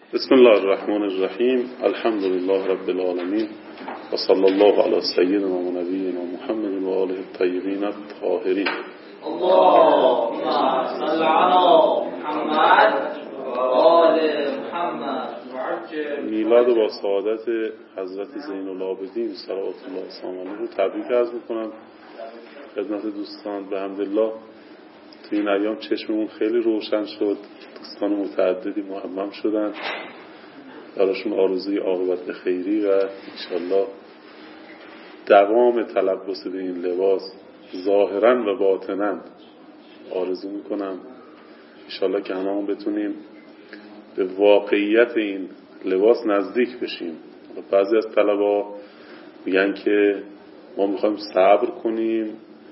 بسم الله الرحمن الرحیم. الحمد لله رب العالمین و صلی الله علی سیدنا و نبینا محمد و آله الطیبین الطاهرین. اللهم صل علی محمد و آل محمد. میلاد با سعادت حضرت زین العابدین صلوات الله علیه رو تبریک عرض میکنم خدمت دوستان. به حمدالله تو این ایام چشممون خیلی روشن شد، دوستان متعددی محمم شدن، براشون آرزوی عاقبت خیری و انشالله دوام تلبس به این لباس ظاهرا و باطنا آرزو میکنم انشالله که هممون بتونیم به واقعیت این لباس نزدیک بشیم. بعضی از طلبا میگن که ما میخوایم صبر کنیم،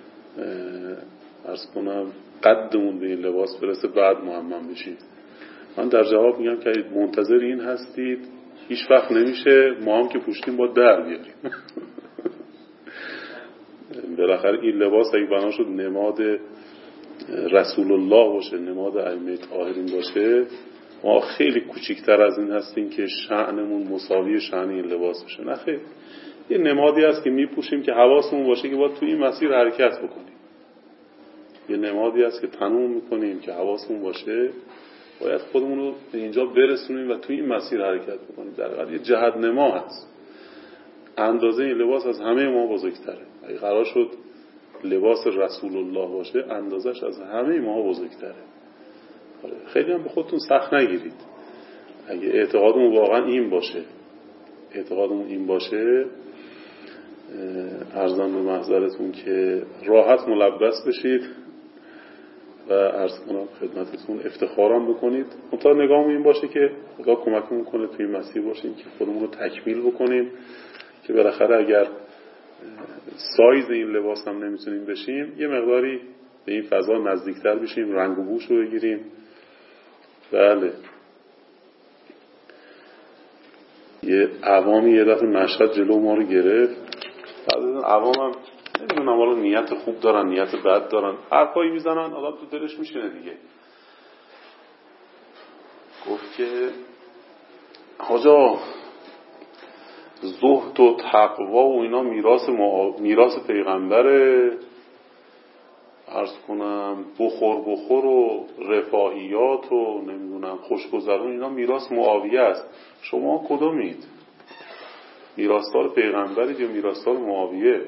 عرض کنم قدمون به این لباس برسه بعد محمم بشیم. من در جواب میگم که منتظر این هستید هیچ وقت نمیشه، ما هم که پوشتیم با در بیاریم. بالاخره این لباس اگه بنا شد نماد رسول الله باشه، نماد ائمه طاهرین باشه، ما خیلی کوچیکتر از این هستیم که شأنمون مساوی شأن این لباس بشه. نه خیر، یه نمادی هست که میپوشیم که حواسمون باشه که باید تو این مسیر حرکت بکنیم. یه نمادی هست که تنوع میکنیم که حواسمون باشه باید خودمون رو به اینجا برسونیم و تو این مسیر حرکت بکنیم. در واقع یه جهت نما هست. اندازه این لباس از همه ما بزرگتره. اگه قرار شد لباس رسول الله باشه اندازش از همه ما بزرگتره. خیلی هم به خودتون سخت نگیرید. اگه اعتقادمون واقعا این باشه عرضم به محضرتون که راحت ملبس بشید و عرض کنم خدمتتون افتخارم بکنید. منتها نگاهمون این باشه که نگاه کمکمون کنه توی مسیر باشیم که خودمون رو تکمیل بکنیم که بالاخره اگر سایز این لباس هم نمیتونیم بشیم یه مقداری به این فضا نزدیکتر بشیم، رنگ و بوش رو بگیریم. بله، یه عوامی یه دفعه مشهد جلو ما رو گرفت. بعد از عوام هم نمیدونم حالا نیت خوب دارن نیت بد دارن، حرفایی میزنن آدم تو دلش میشینه دیگه. گفت که حاجا زهد و تقوا و اینا میراث پیغمبره، عرض کنم بخور و رفاهیات و نمیدونم خوشگذرون اینا میراث معاویه است. شما کدومید؟ میراثدار پیغمبرید یا میراثدار معاویه؟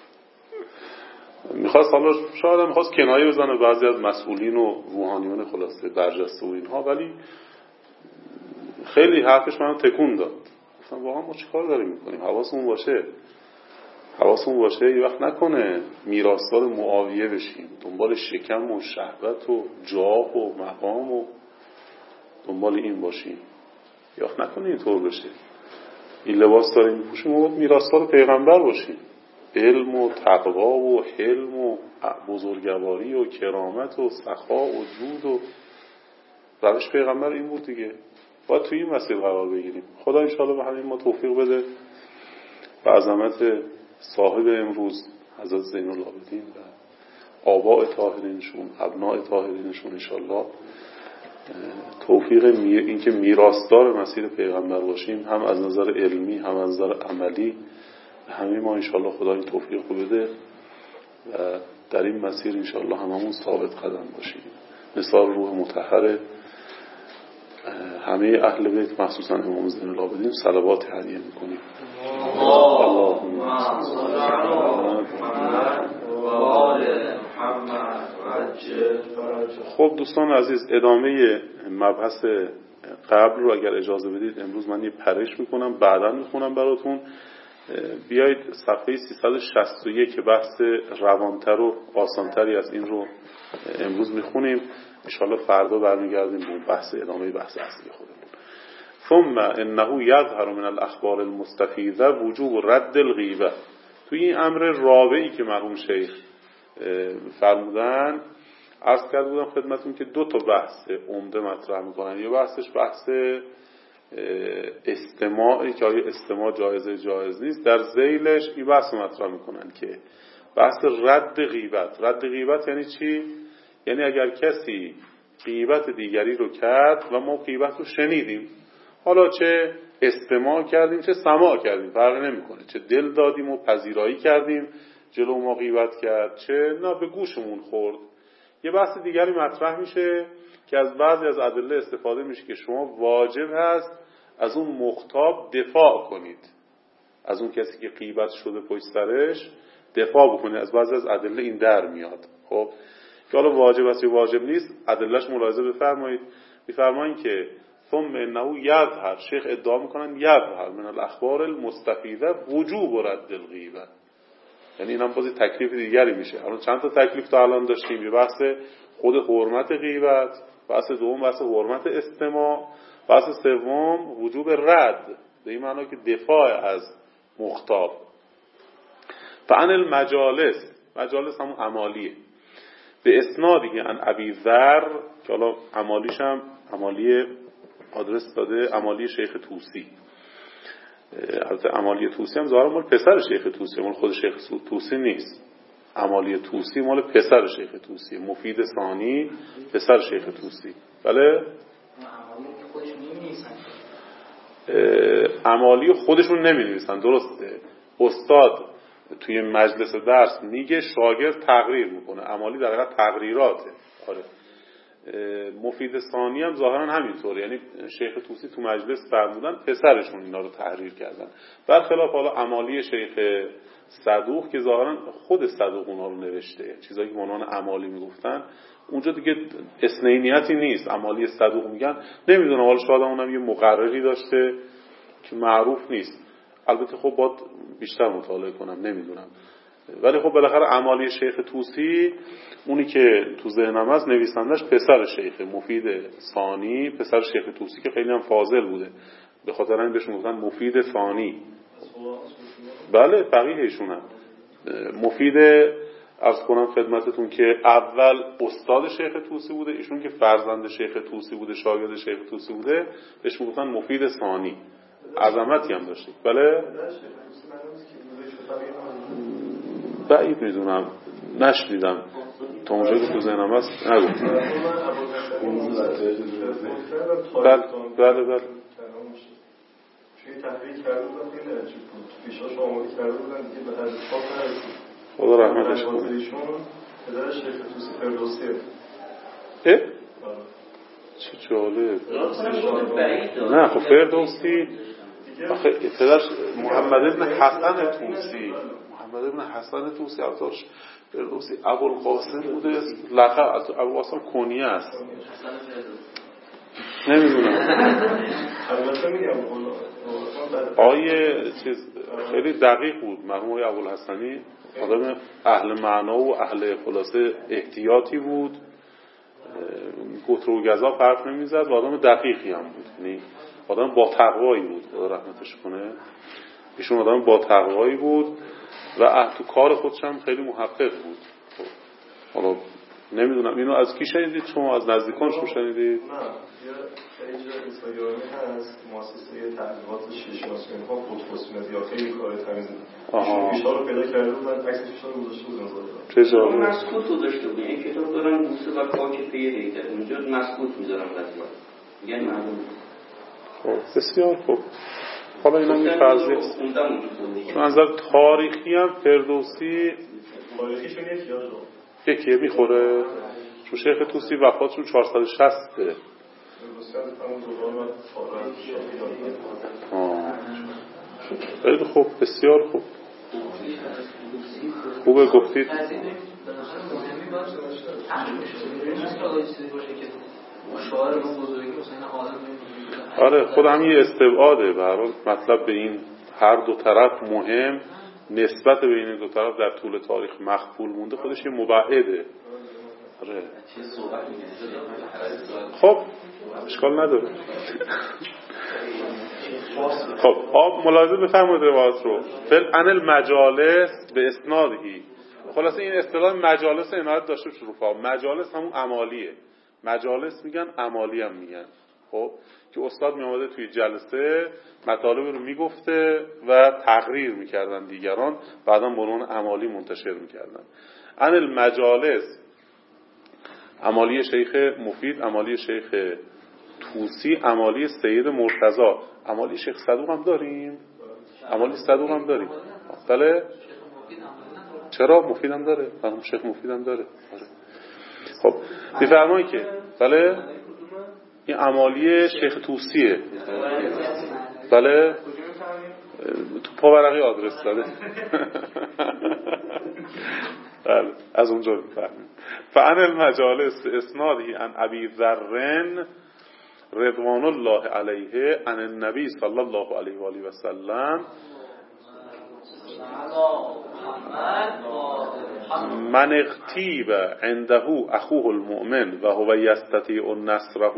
میخواست حالا شاید هم میخواست کنایه بزنه بعضی از مسئولین و روحانیون خلاصه برجسته و اینها، ولی خیلی حرفش منو تکون داد. گفتم واقعا ما چیکار داریم میکنیم؟ حواسمون باشه یه وقت نکنه میراثدار معاویه بشیم، دنبال شکم و شهوت و جاه و مقام و دنبال این باشیم. یه وقت نکنه اینطور بشه. این لباس داریم میپوشیم و میراثدار پیغمبر باشیم، علم و تقوا و حلم و بزرگواری و کرامت و سخا و جود و روش پیغمبر این بود دیگه. باید توی این مسیر قرار بگیریم. خدا انشاءالله به همین ما توفیق بده. به عظمت صاحب امروز حضرت زین العابدین و آباء طاهرینشون، ابناء طاهرینشون انشاءالله توفیق این که میراثدار مسیر پیغمبر باشیم، هم از نظر علمی هم از نظر عملی، همه ما انشاءالله خدا این توفیق رو بده و در این مسیر انشاءالله هممون ثابت قدم باشیم. مثال روح مطهر همه اهل بیت مخصوصا امام زین العابدین صلوات هدیه میکنیم. اللهم صل علی محمد و آل محمد. خب دوستان عزیز، ادامه مبحث قبل رو اگر اجازه بدید امروز من یه پرش میکنم، بعدا میخونم براتون. بیایید صفحه 361 که بحث روانتر و آسانتری از این رو امروز میخونیم. انشاءالله فردا برمیگردیم به بحث ادامه بحث اصلی خودمون. ثم انه یظهر من الاخبار المستفیضه وجوب رد الغیبه. توی این امر رابعی که مرحوم شیخ فرمودن عرض کرده بودم خدمتون که دو تا بحث عمده مطرح میکنن. یه بحثش بحث استماعی که آیا استماع جایز نیست، در ذیلش این بحث مطرح میکنن که بحث رد غیبت. رد غیبت یعنی چی؟ یعنی اگر کسی غیبت دیگری رو کرد و ما غیبت رو شنیدیم، حالا چه استماع کردیم چه سماع کردیم فرقی نمیکنه، چه دل دادیم و پذیرایی کردیم جلو ما غیبت کرد، چه نه به گوشمون خورد. یه بحث دیگری مطرح میشه که از بعضی از ادله استفاده میشه که شما واجب هست از اون مغتاب دفاع کنید، از اون کسی که غیبت شده پشت سرش دفاع بکنید. از بعضی از ادله این در میاد. خب که حالا واجب است یا واجب نیست ادلهش ملاحظه بفرمایید. میفرمایید که ثم انه یظهر، شیخ ادعا میکنن یظهر من الاخبار المستفیده وجوب رد الغیبه، یعنی اینم بازی تکلیف دیگری میشه. الان چند تا تکلیف تا الان داشتیم، یه بحث خود حرمت غیبت، بحث دوم بحث حرمت استماع، بحث سوم وجوب رد، به این معنی که دفاع از مخاطب. فعن المجالس، مجالس همون عمالیه، به اسنادی عن ابی ذر، که حالا عمالیش هم عمالی آدرس داده عمالی شیخ طوسی. البته عمالی طوسی هم ظاهرا مال پسر شیخ طوسی، مال خود شیخ طوسی نیست. عمالی طوسی مال پسر شیخ طوسی، مفید ثانی پسر شیخ طوسی. بله عمالی خودشون نمی نویسن، درسته. استاد توی مجلس درس میگه شاگرد تقریر میکنه، عمالی در حقیقت تقریراته. آره مفید ثانی هم ظاهرا همینطوره، یعنی شیخ طوسی تو مجلس فرمودن پسرشون اینا رو تحریر کردن. برخلاف حالا عمالی شیخ صدوق که ظاهرا خود صدوق اونا رو نوشته، چیزایی که منان عمالی میگفتن اونجا دیگه اسنینیتی نیست. عمالی صدوق میگن نمیدونم، حالا شاید اونم یه مقرری داشته که معروف نیست، البته خب باید بیشتر مطالعه کنم نمیدونم. ولی خب بالاخره عمالی شیخ طوسی اونی که تو ذهنم هست نویسندش پسر شیخ مفید ثانی، پسر شیخ طوسی که خیلی هم فاضل بوده، به خاطر این بهشون گفتن مفید ثانی. بله فقیهشون هم مفید. عرض کنم خدمتتون که اول استاد شیخ طوسی بوده، ایشون که فرزند شیخ طوسی بوده، شاگرد شیخ طوسی بوده، بهش گفتن مفید ثانی. عظمتی هم داشته. بله بعید میدونم، نشنیدم تا اونجایی که تو ذهنم هست نگفتم. بله خدا رحمتش کنه. چه جالب. نه خب فردوسی آخه پدرش محمد ابن حسن طوسی، محمد ابن حسن طوسی البته فردوسی ابوالقاسم بوده، لقب ابوالقاسم کنیه است. نمیدونم آیه چیز خیلی دقیق بود مرحوم ابوالحسنی، آدم اهل معنا و اهل خلاصه احتیاطی بود، گتر و گزا فرق نمیزد و آدم دقیقی هم بود، یعنی آدم با تقوایی بود خدا رحمتش کنه. ایشون آدم با تقوایی بود و تو کار خودش هم خیلی محقق بود. حالا نمیدونم اینو از کی شنیدید شما؟ از نزدیکانشون شنیدید؟ نه، یه پیج اینستاگرامی هست مؤسسه تحقیقات شیعه‌شناسی اینها فوتوسینت یا خیلی کار تمیز ایشون رو پیدا کرده بودن، عکسش رو گذاشته بودن چه جالب. مسکوت رو داشته بود، این کتاب دارن بوسه و خاک پی دیده اونجا مسکوت میذارن قضیه میگن معلوم. خب بسیار خوب. حالا اینا این فرضی است. چون از نظر تاریخی هم فردوسی تاریخیشون یکیه میخوره. چون شیخ طوسی وفاتشون 460 خیلی خوب، بسیار خوب. خوبه گفتید. آره خود هم یه استبعاده به هر حال مطلب به این هر دو طرف مهم، نسبت بین این دو طرف در طول تاریخ مخفول مونده، خودش یه مبعده. آره خب اشکال نداره. خب آب ملاحظه بفرمایید روایت رو. عن المجالس به اسنادی. خلاصه این اصطلاح مجالس عنایت داشته باشه رو. مجالس همون عمالیه. مجالس میگن عمالی هم میگن. خب که استاد میامده توی جلسه مطالب رو میگفته و تقریر میکردن دیگران، بعدا به عنوان عمالی منتشر میکردن. عن المجالس عمالی شیخ مفید، عمالی شیخ طوسی امالی سید مرتضی. امالی شیخ صدوق هم داریم؟ امالی صدوق هم داریم. بله؟ چرا؟ مفید هم داره. مرحوم شیخ مفید هم داره. خب میفرمایید که بله این امالی شیخ طوسیه. بله تو پاورقی آدرس داده. بله از اونجا میفهمیم. فعن المجالس اسنادی عن ابی ذر رضوان الله علیه عن النبی صلی الله علیه و آله و سلم من اغتیب عنده اخوه المؤمن و هو یستطیع نصره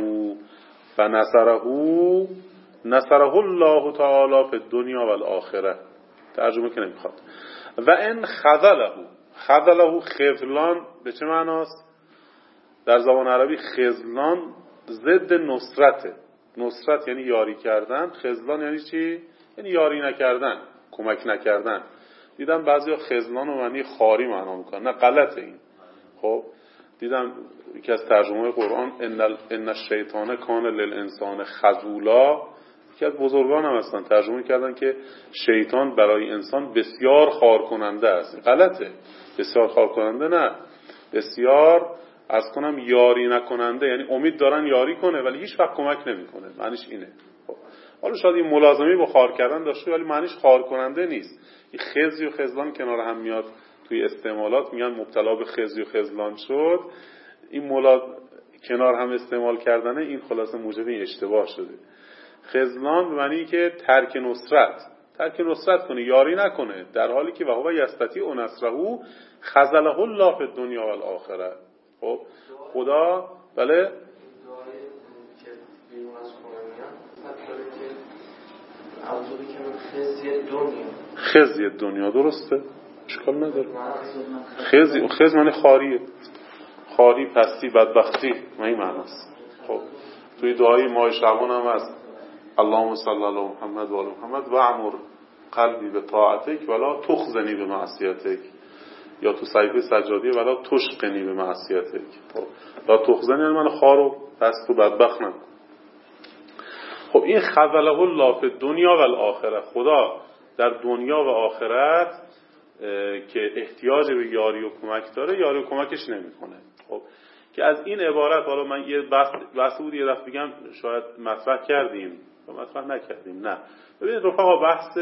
نصره الله تعالی فی الدنیا و الاخره. ترجمه که نمیخواد. و ان خذله خذلان به چه معناست؟ در زبان عربی خذلان ضد نصرته. نصرت یعنی یاری کردن، خذلان یعنی چی؟ یعنی یاری نکردن، کمک نکردن. دیدم بعضیا خذلان و معنی خاری معنا میکنن. نه غلطه این. خب دیدم یکی از ترجمه قرآن ان الشیطان کان للانسان خذولا، یکی از بزرگان هم هستن ترجمه کردن که شیطان برای انسان بسیار خار کننده است. غلطه. بسیار خار کننده نه، بسیار از کنم یاری نکننده، یعنی امید دارن یاری کنه ولی هیچ وقت کمک نمیکنه. معنیش اینه. خب حالا شاید این ملازمه با خار کردن داشته ولی معنیش خار کننده نیست. این خزی و خذلان کنار هم میاد توی استعمالات، میگن مبتلا به خزی و خذلان شد. این کنار هم استعمال کردنه این خلاصه موجب این اشتباه شده. خذلان به معنی که ترک نصرت کنه، یاری نکنه، در حالی که وهو یستطیع نصره خذله الله فی الدنیا و الاخره. خب خدا بله خزی دنیا درسته، اشکال نداره. خزی معنی خاریه، خاری، پستی، بدبختی، این معناست. خب توی دعای ماه شعبان هم هست اللهم صل علی محمد و آل محمد و اعمر قلبی به طاعتک ولا تخزنی به معصیتک، یا تو صحیفه سجادیه ولا تشقنی به معصیتک. لا تخزنی من خار و پست و بدبخت نکن. خب این خذله الله فی الدنیا و الاخره، خدا در دنیا و آخرت که احتیاج به یاری و کمک داره یاری و کمکش نمیکنه. خب که از این عبارت حالا من یه بحث بود یه دفعه بگم شاید مطرح کردیم یا مطرح نکردیم. نه ببینید رفقا، بحث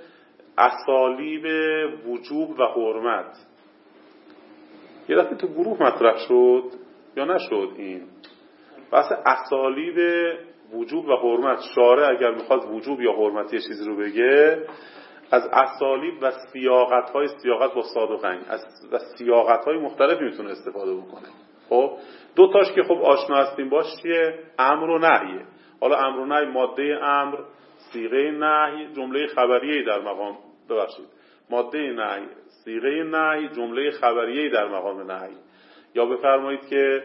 اسالیب وجوب و حرمت یه دفعه تو گروه مطرح شد یا نشد؟ این بحث اسالیب وجوب و حرمت، شارع اگر میخواد وجوب یا حرمتی یه چیزی رو بگه از اسالیب و سیاقت با صاد و غین و سیاقت‌های مختلف میتونه استفاده بکنه. خب دو تاش که خب آشنا هستیم باش چیه؟ امر و نهیه. حالا امر و نهی ماده امر، صیغه نهی، جمله خبریه در مقام ماده نهی، صیغه نهی، جمله خبریه در مقام نهی. یا بفرمایید که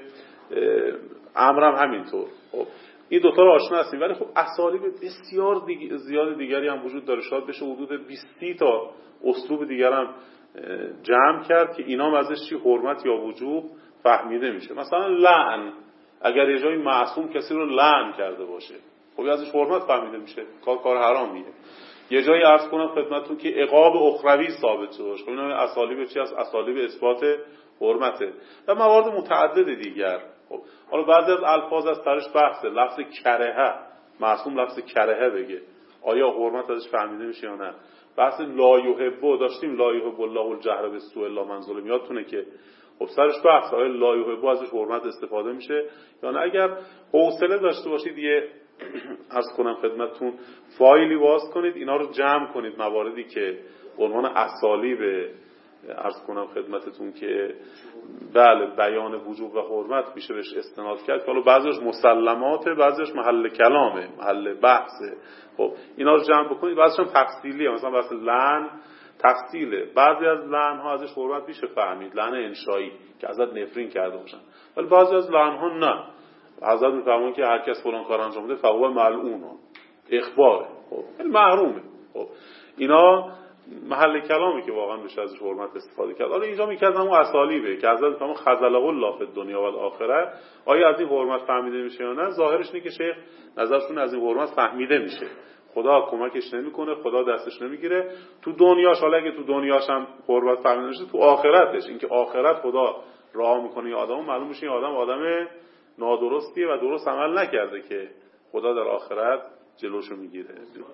امرم همینطور. خب این دوتا رو آشنا هستیم، ولی خب اسالیب بسیار زیاد دیگری هم وجود داره. شاید بشه حدود 20 تا اسلوب دیگر هم جمع کرد که اینا ازش چی حرمت یا وجوب فهمیده میشه. مثلا لعن، اگر یه جایی معصوم کسی رو لعن کرده باشه خب ازش حرمت فهمیده میشه، کار حرامیه. یه جایی عرض کنم خدمتتون که عقاب اخروی ثابت شده، خب اینا اسالیب چی است؟ اسالیب اثبات حرمته و موارد متعدد دیگر. خب حالا بعضی از الفاظ از سرش بحثه. لفظ کرهه، معصوم لفظ کرهه بگه، آیا حرمت ازش فهمیده میشه یا نه؟ بحث لا یحب داشتیم، لا یحب الله الجهر بالسوء الا من ظلم، یادتونه که خب سرش بحث آیا لا یحب ازش حرمت استفاده میشه یا نه. اگر حوصله داشته باشید یه عرض کنم خدمتتون فایلی باز کنید، اینا رو جمع کنید، مواردی که عنوان اسالیب عرض کنم خدمتتون که بله بیان وجوب و حرمت میشه بهش استناد کرد، که حالا بعضیش مسلماته، بعضیش محل کلامه، محل بحثه. خب اینا رو جمع بکنید. بعضیش هم تفصیلیه، مثلا بحث لعن تفصیله. بعضی از لعن ها ازش حرمت میشه فهمید، لعن انشایی که ازت نفرین کرده باشن، ولی بعضی از لعن ها نه. حضرت میفرمون که هر کس فلان کار انجام بده فهو ملعون، اخباره، خب محرومه. خب اینا محل کلامی که واقعا بشه ازش حرمت استفاده کرد. حالا اینجا میگه از همون اسالیبه که حضرت فرمود خذله الله فی الدنیا و الاخره، آیا از این حرمت فهمیده میشه یا نه؟ ظاهرش اینه که شیخ نظرشون از این حرمت فهمیده میشه. خدا کمکش نمیکنه، خدا دستش نمیگیره تو دنیاش. حالا اگه تو دنیاش هم حرمت فهمیده میشه، تو آخرتش، اینکه آخرت خدا رها میکنه یه آدمو، معلوم میشه این آدم نادرستیه و درست عمل نکرده که خدا در آخرت جلوشو میگیره.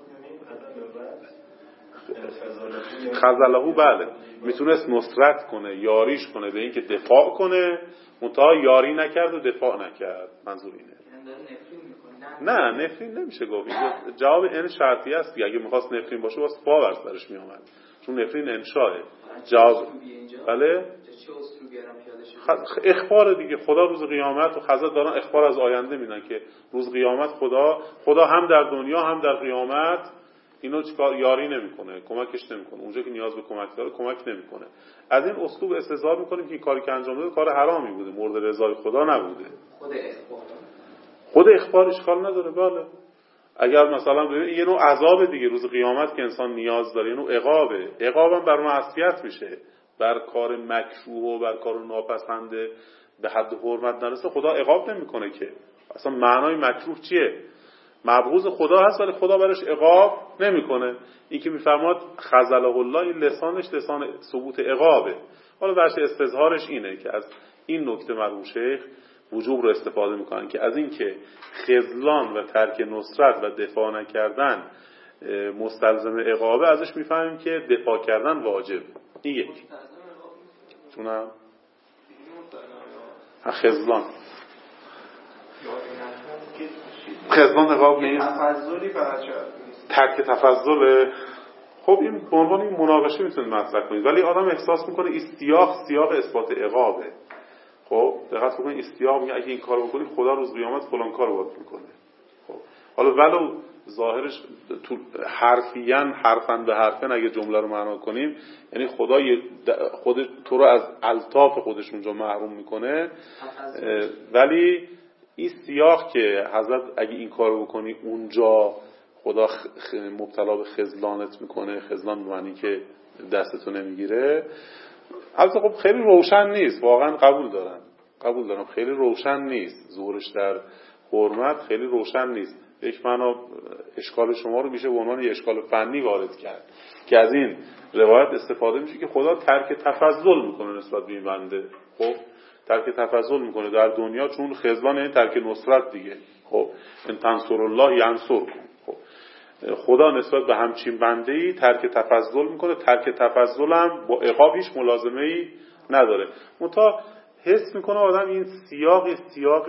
خذله بله، میتونست نصرت کنه، یاریش کنه به اینکه دفاع کنه، منتها یاری نکرد و دفاع نکرد. منظور اینه. نه نفرین نمیشه گفت. جواب این شرطی است که اگه میخواست نفرین باشه واسه فا بر سرش میومد، چون نفرین انشاه. جواب بله اخبار دیگه. خدا روز قیامت و حضرت دارن اخبار از آینده میدن که روز قیامت خدا هم در دنیا هم در قیامت اینو چیکار یاری نمیکنه، کمکش نمیکنه. اونجا که نیاز به کمک داره کمک نمیکنه. از این اسلوب استظهار میکنیم که این کاری که انجام داده کار حرامی بوده، مورد رضای خدا نبوده. خود اخبار اشکال نداره. بله اگر مثلا ببین یه نوع عذاب دیگه روز قیامت که انسان نیاز داره، یه نوع عقابم بر معصیت میشه، بر کار مکروه و بر کار ناپسند به حد حرمت نرسه خدا عقاب نمیکنه که. اصلا معنای مکروه چیه؟ مبغوض خدا هست ولی خدا برش عقاب نمیکنه. این که میفرماد خذله الله، این لسانش لسان ثبوت عقابه. حالا ورش استظهارش اینه که از این نکته مرحوم شیخ وجوب رو استفاده میکنن که از این که خذلان و ترک نصرت و دفاع نکردن مستلزم عقابه، ازش میفهمیم که دفاع کردن واجب. این یک چونم خذلان عقاب نیست، ترک تفضل. خب این به عنوان این مناقشه میتونید مطرح کنید، ولی آدم احساس میکنه سیاق اثبات عقابه. خب دقت کنید استیاق میگه اگه این کارو بکنی خدا روز قیامت فلان کارو باید میکنه. خب حالا ولو ظاهرش تو حرفن به حرفن اگه جمله رو معنا کنیم، یعنی خدا تو رو از الطاف خودش اونجا محروم میکنه، ولی این سیاق که حضرت اگه این کارو بکنی اونجا خدا مبتلا به خذلانت میکنه، خذلان به معنی که دستتو نمیگیره، البته خب خیلی روشن نیست. واقعا قبول دارم خیلی روشن نیست. ظهورش در حرمت خیلی روشن نیست. یک معنا اشکال شما رو میشه به عنوان یک اشکال فنی وارد کرد که از این روایت استفاده میشه که خدا ترک تفضل میکنه نسبت به این بنده. خب ترک تفضل میکنه در دنیا، چون خذلان یعنی ترک نصرت دیگه. خب ان تنصر الله ینصرکم. خب خدا نسبت به همچین بنده‌ای ترک تفضل میکنه. ترک تفضل هم با عقاب هیچ ملازمه‌ای نداره. منتها حس میکنه آدم این سیاق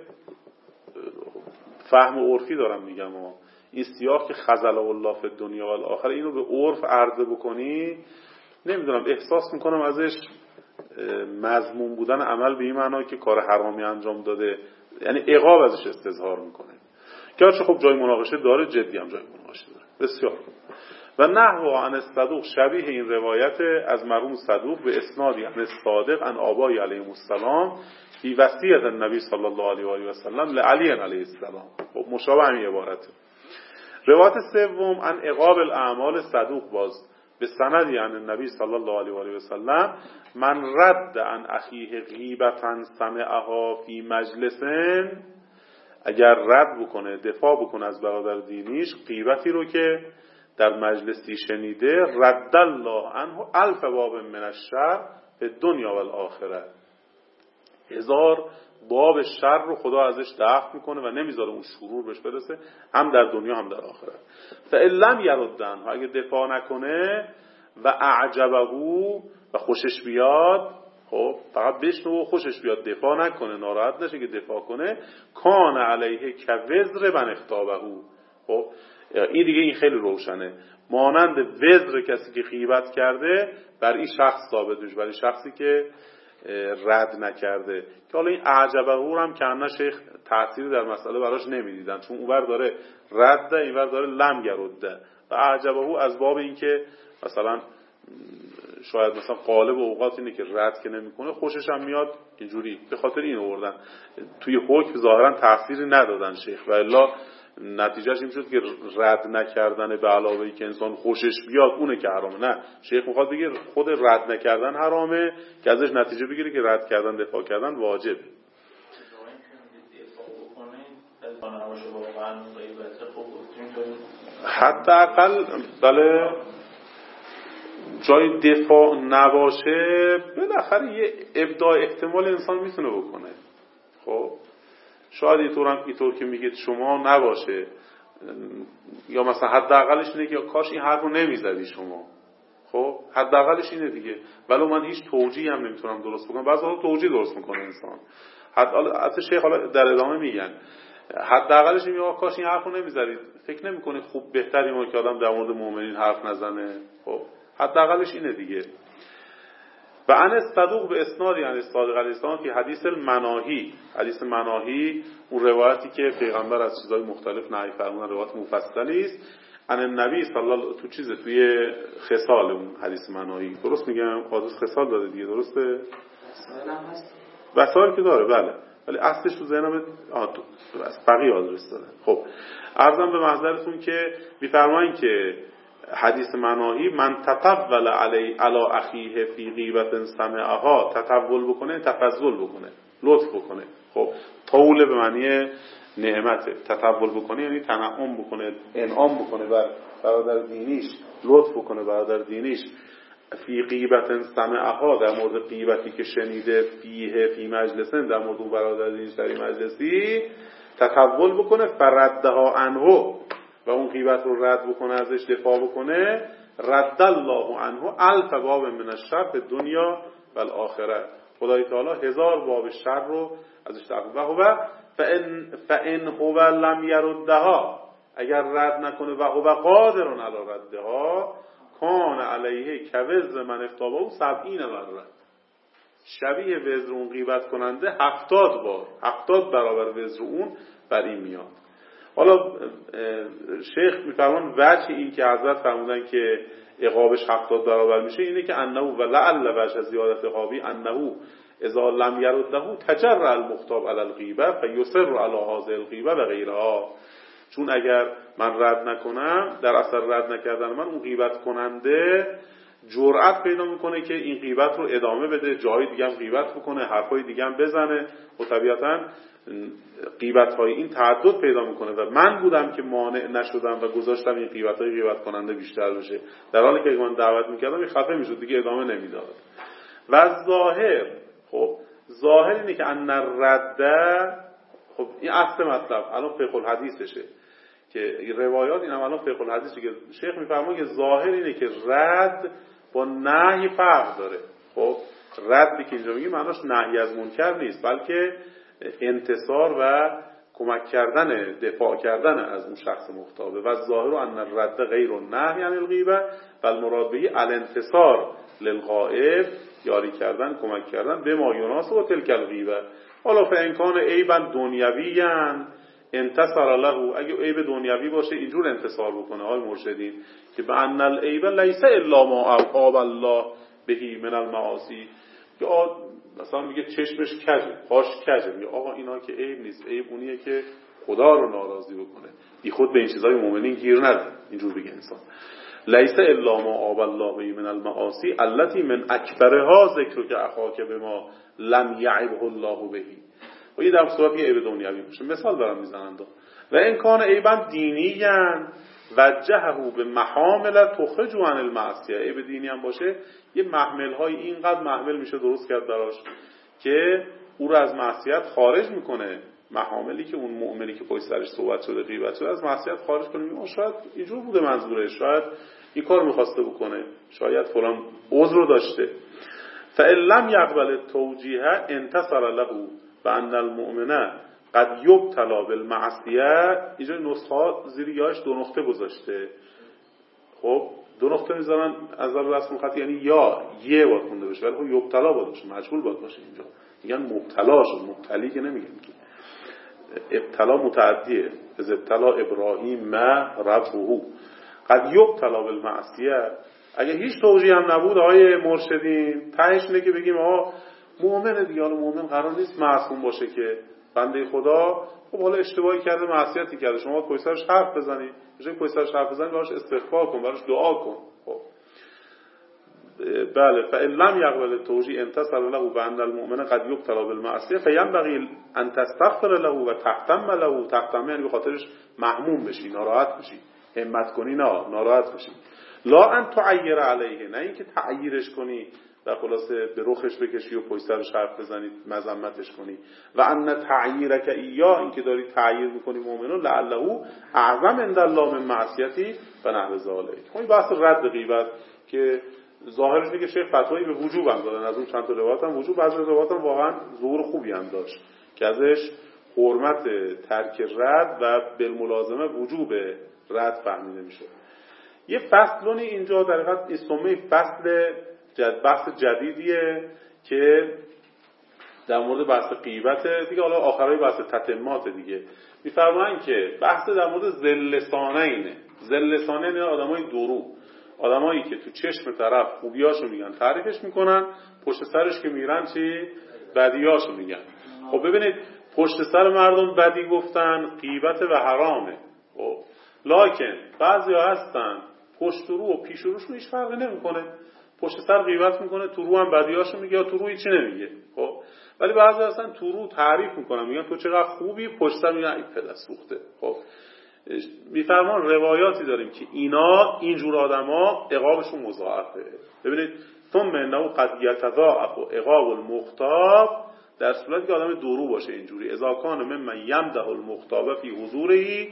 فهم عرفی دارم میگم، این سیاق که خذله الله فی الدنیا و الاخره، اینو به عرف عرضه بکنی، نمیدونم احساس میکنم ازش مذموم بودن عمل به این معنا که کار حرامی انجام داده، یعنی عقاب ازش استظهار میکنه. گرچه خب جای مناقشه داره، جدی هم جای مناقشه داره بسیار. و نحو عن الصدوق، شبیه این روایت از مرحوم صدوق به اسنادی عن الصادق عن آبای علیهم السلام فی وصیت النبی صلی الله علیه و آله و سلم لعلی علیه السلام. خب مشابه همین عبارته. روایت سوم عن عقاب الاعمال صدوق باز به سندی عن النبی صلی الله علیه و آله و سلم من رد عن اخیه غیبتا سمعها فی مجلسن، اگر رد بکنه، دفاع بکنه از برادر دینیش غیبتی رو که در مجلسی شنیده، رد الله عنه الف باب من الشر به دنیا و الاخره، 1000 باب شر رو خدا ازش دفع میکنه و نمیذاره اون شرور بهش برسه، هم در دنیا هم در آخرت. فإن لم يردن، اگه دفاع نکنه و اعجبه و خوشش بیاد، خب فقط بشنو و خوشش بیاد، دفاع نکنه، ناراحت نشه که دفاع کنه، کان علیه کوزر من اختابه. خب این دیگه این خیلی روشنه، مانند وزر کسی که غیبت کرده بر این شخص ثابت میشه، برای شخصی که رد نکرده. که حالا این اعجبه هم که انا شیخ تأثیری در مسئله براش نمیدیدن، چون اونور داره رد، اینور داره لم گرده. و اعجبه از باب این که مثلا شاید مثلا قالب اوقات اینه که رد که نمیکنه خوشش هم میاد، اینجوری به خاطر این آوردن. توی حکم ظاهرا تأثیری ندادن شیخ، و الا نتیجهش این شد که رد نکردن به علاوه‌ای که انسان خوشش بیاد اونه که حرامه. نه، شیخ میخواد بگه خود رد نکردن حرامه که ازش نتیجه بگیره که رد کردن، دفاع کردن واجبه. حداقل بله جای دفاع نباشه بالاخره یه ابداع احتمال انسان میتونه بکنه. خب شاید اینطور که میگید شما نباشه، یا مثلا حداقلش اینه که کاش این حرفو نمیزدی شما. خب حداقلش اینه دیگه، ولی من هیچ توجیهی هم نمیتونم درست بکنم. بعضی وقتا توجیه درست میکنه انسان. حتی شیخ حالا در ادامه میگن حداقلش اینه کاش این حرفو نمیزدید. فکر نمیکنید خوب بهتری ما که آدم در مورد مؤمنین حرف نزنه؟ خب حداقلش اینه دیگه. و ان الصدوق به اسناد یعنی صادق علیه السلام که حدیث مناهی اون روایتی که پیغمبر از چیزهای مختلف نهی فرمودن، روایت مفصلی است. ان النبی صلی الله توی خصال اون حدیث مناهی، درست میگم؟ حدیث خصال داده دیگه، درسته؟ وسائل که داره بله، ولی اصلش تو ذهنم بقیه آدرس داره. خب عرضم به محضرتون که میفرمایین که حدیث مناهی من تطول علی اخیه فی غیبت سمعها، تطول بکنه، تفضل بکنه، لطف بکنه. خب طول به معنی نعمته، تطول بکنه یعنی تنعم بکنه، انعام بکنه بر برادر دینیش، لطف بکنه برادر دینیش. فی غیبت سمعها در مورد غیبتی که شنیده، فی مجلسن در مورد اون برادر دینیش در این مجلسی، تطول بکنه، فردها عنه و اون غیبت رو رد بکنه، ازش دفاع بکنه، رد الله عنه الف باب من الشر فی دنیا و الاخره، خدای تعالی 1000 باب شر رو ازش دفاع و فان هو لم يردها، اگر رد نکنه و هو قادر علی ردها کان علیه کوز من افتابه 70 مره، شبیه وزر اون غیبت کننده 70 بار، 70 برابر وزر اون بر این میاد. حالا شیخ میفرمان وجه این که حضرت فرمودن که عقابش 70 برابر میشه اینه که انه و لعل وجه زیادت عقابی انه اذا لم يرده تجرع المخطاب علی الغیبه فیصر علی هذه الغیبه و غیرها، چون اگر من رد نکنم، در اثر رد نکردن من اون غیبت کننده جرأت پیدا میکنه که این غیبت رو ادامه بده، جای دیگه هم غیبت بکنه، حرفای دیگه هم بزنه و طبیعتاً غیبت‌های این تعدد پیدا میکنه و من بودم که مانع نشدم و گذاشتم این غیبت‌های غیبت کننده بیشتر بشه، در حالی که من دعوت میکردم این خفه میشد دیگه ادامه نمیداد. و ظاهر، خب ظاهر اینه که ان الرد، خب این اصل مطلب الان فقه الحدیثشه که روایات این هم الان فقه الحدیثه که شیخ میفرمایه که ظاهر اینه که رد با نهی فرق داره. خب ردی که اینجا میگه معناش نهی از منکر نیست، بلکه انتصار و کمک کردن، دفاع کردن از اون شخص مخاطبه. و ظاهر ان الرد غیر النهی عن الغیبه بل مراد به الانتصار للغائب، یاری کردن، کمک کردن به ما یناسب و تلک الغیبه. حالا فانکان عیبا دنیویان انتصر له، اگه عیب دنیوی باشه اینجور انتصار بکنه های مرشدین که به ان العیب لیس الا ما عاب الله بهی من المعاصی، که مثلا میگه چشمش کجه، پاش کجه، میگه آقا اینا که عیب نیست، عیب اونیه که خدا رو ناراضی بکنه، بی خود به این چیزای مؤمنین گیر نده، اینجور بگه انسان. لیس الا ما عاب الله بهی من المعاصی التي من اکبرها ذکر که اخاک بما لم یعبه الله بهی، و یه در صورت یه عیب دنیوی باشه. مثال دارم میزنن و این کان عیبا دینیان وجهه به محامل تخرج عن المعصیه، عیب دینی هم باشه یه محمل های اینقدر محمل میشه درست کرد براش که او رو از معصیت خارج میکنه، محاملی که اون مؤمنی که پشت سرش صحبت شده غیبت شده از معصیت خارج کنه. شاید اینجور بوده منظوره، شاید این کار میخواسته بکنه، شاید فلان عذر داشته. فإن لم يقبل التوجیه انتصر له و ان المؤمن قد یبتلا بالمعصیه. اینجا نسخه زیر یاش 2 نقطه گذاشته. خب 2 نقطه میذارن از رسم خط، یعنی یا یه باید خونده بشه، ولی خب یبتلا باید باشه، مجهول باید باشه. اینجا میگن مبتلا شد، مبتلی که نمیگن که ابتلا متعدیه. از ابتلا ابراهیم ما ربه قد یبتلا بالمعصیه. اگه هیچ توجیه هم نبود آیه مرشدین، تهش اینه که بگیم آقا مؤمن دیگه، حالا مؤمن قرار نیست معصوم باشه که بنده خدا خب حالا اشتباهی کرده، معصیتی کرده، شما پشت سرش حرف بزنی، میشه پشت سرش حرف بزنی، براش استغفار کن، براش دعا کن. خب بله، فإن لم يقبل التوجيه انتصر له بأن المؤمن قد يبتلى بالمعصية فينبغي أن تستغفر له و تحتم له. تحتم یعنی به خاطرش محموم بشی، ناراحت بشی، همت کنی، نه ناراحت بشی. لا ان تعیر علیه، نه اینکه تعییرش کنی و خلاصه به رخش بکشی و پشت سرش حرف بزنی، مذمتش کنی. و ان تعییرک ایا، اینکه داری تعییر میکنی مؤمنو لعله اعظم عند الله من معصیتی و نحو ذلک. این بحث رد غیبت که ظاهرش اینه که شیخ فتوایی به وجوب هم دادن، از اون چند تا روایت هم وجوب، بعضی روایت هم واقعا ظهور خوبی هم داشت که ازش حرمت ترک رد و بالملازمه وجوب رد فهمیده میشه. یه فصلونی اینجا در حقیقت اسمه فصل بحث جدیدیه که در مورد بحث غیبت دیگه، حالا آخرای بحث تتمات دیگه. میفرمایند که بحث در مورد ذلسانه اینه. ذلسانه یعنی آدمای درو، آدمایی که تو چشم طرف خوبیاشو میگن، تعریفش میکنن، پشت سرش که میرن چی؟ بدیاشو میگن. خب ببینید پشت سر مردم بدی گفتن غیبت و حرامه. خب لکن بعضیا هستن پشت رو و پیش روشون هیچ فرقی نمیکنه، پشت سر غیبت میکنه، تو رو هم بدیاشو میگه یا تو رو هیچی نمیگه. خب ولی بعضی هستن تو رو تعریف میکنن، میگن تو چقدر خوبی، پشت سر میگن ای پدر سوخته. خب میفرمان روایاتی داریم که اینا اینجور آدما عقابشون مضاعفه. ببینید ثم انه قد یتضاعف عقاب المغتاب، در صورتی که آدم درو باشه اینجوری، اذا کان ممن یمدح المغتاب فی حضوره،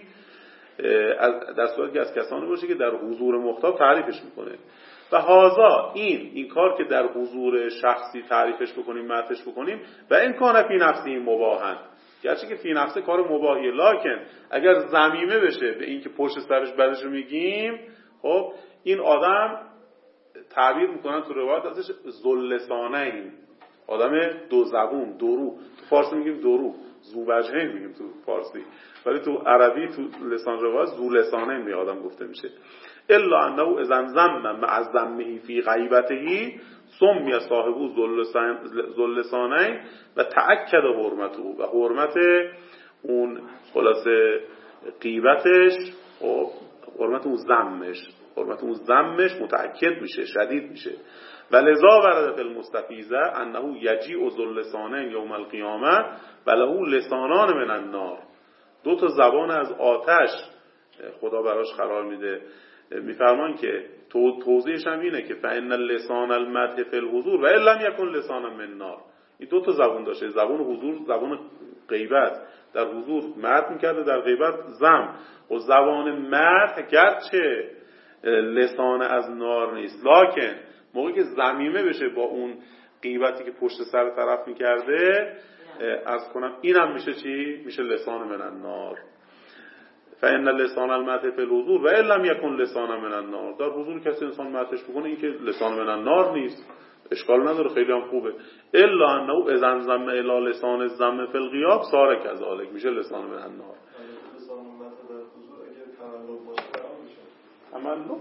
در صورتی که از کسانی باشه که در حضور مغتاب تعریفش میکنه. و هذا این کار که در حضور شخصی تعریفش بکنیم، مدحش بکنیم، و این کان فی نفسی مباحن، گرچه که فی نفسه کار مباحیه، لکن اگر ضمیمه بشه به این که پشت سرش بدش رو میگیم، خب این آدم تعبیر میکنن تو روایت ازش ذواللسانه، این آدم دو زبون، درو، تو فارسی میگیم درو، ذووجهین میگیم تو فارسی، ولی تو عربی تو لسان روایت ذواللسانه می آدم گفته میشه. الا انه اذا ذم مع ذمه فی غیبته سمی صاحبو ذواللسانین و تأکد حرمته، و حرمت اون خلاصه غیبتش و حرمت اون ذمش متأکد میشه، شدید میشه. و لذا ورد فی المستفیضه انه یجیء ذواللسانین یوم القیامه و له لسانان من النار، دو تا زبان از آتش خدا براش قرار میده. میفرمان که توضیحش هم اینه که فإن اللسان المدح فی الحضور و ان لم یکن لسانا من نار، این دو تا زبان داشته، زبان حضور، زبان غیبت، در حضور مدح میکرده، در غیبت ذم. و زبان مدح گرچه لسان از نار نیست، لکن موقعی که ضمیمه بشه با اون غیبتی که پشت سر طرف میکرده، از کنم اینم میشه چی؟ میشه لسان من النار. فإن لسان المدح فی الحضور و ان لم یکن لسان من النار، در حضور کسی انسان مدحش بکنه، این که لسان من النار نیست، اشکال نداره، خیلی هم خوبه. الا انه اذا ذم الی لسان الذم فی الغیاب صار کذالک، میشه لسان من النار. لسان مدح در حضور اگه تملق باشه حرام میشه. تملق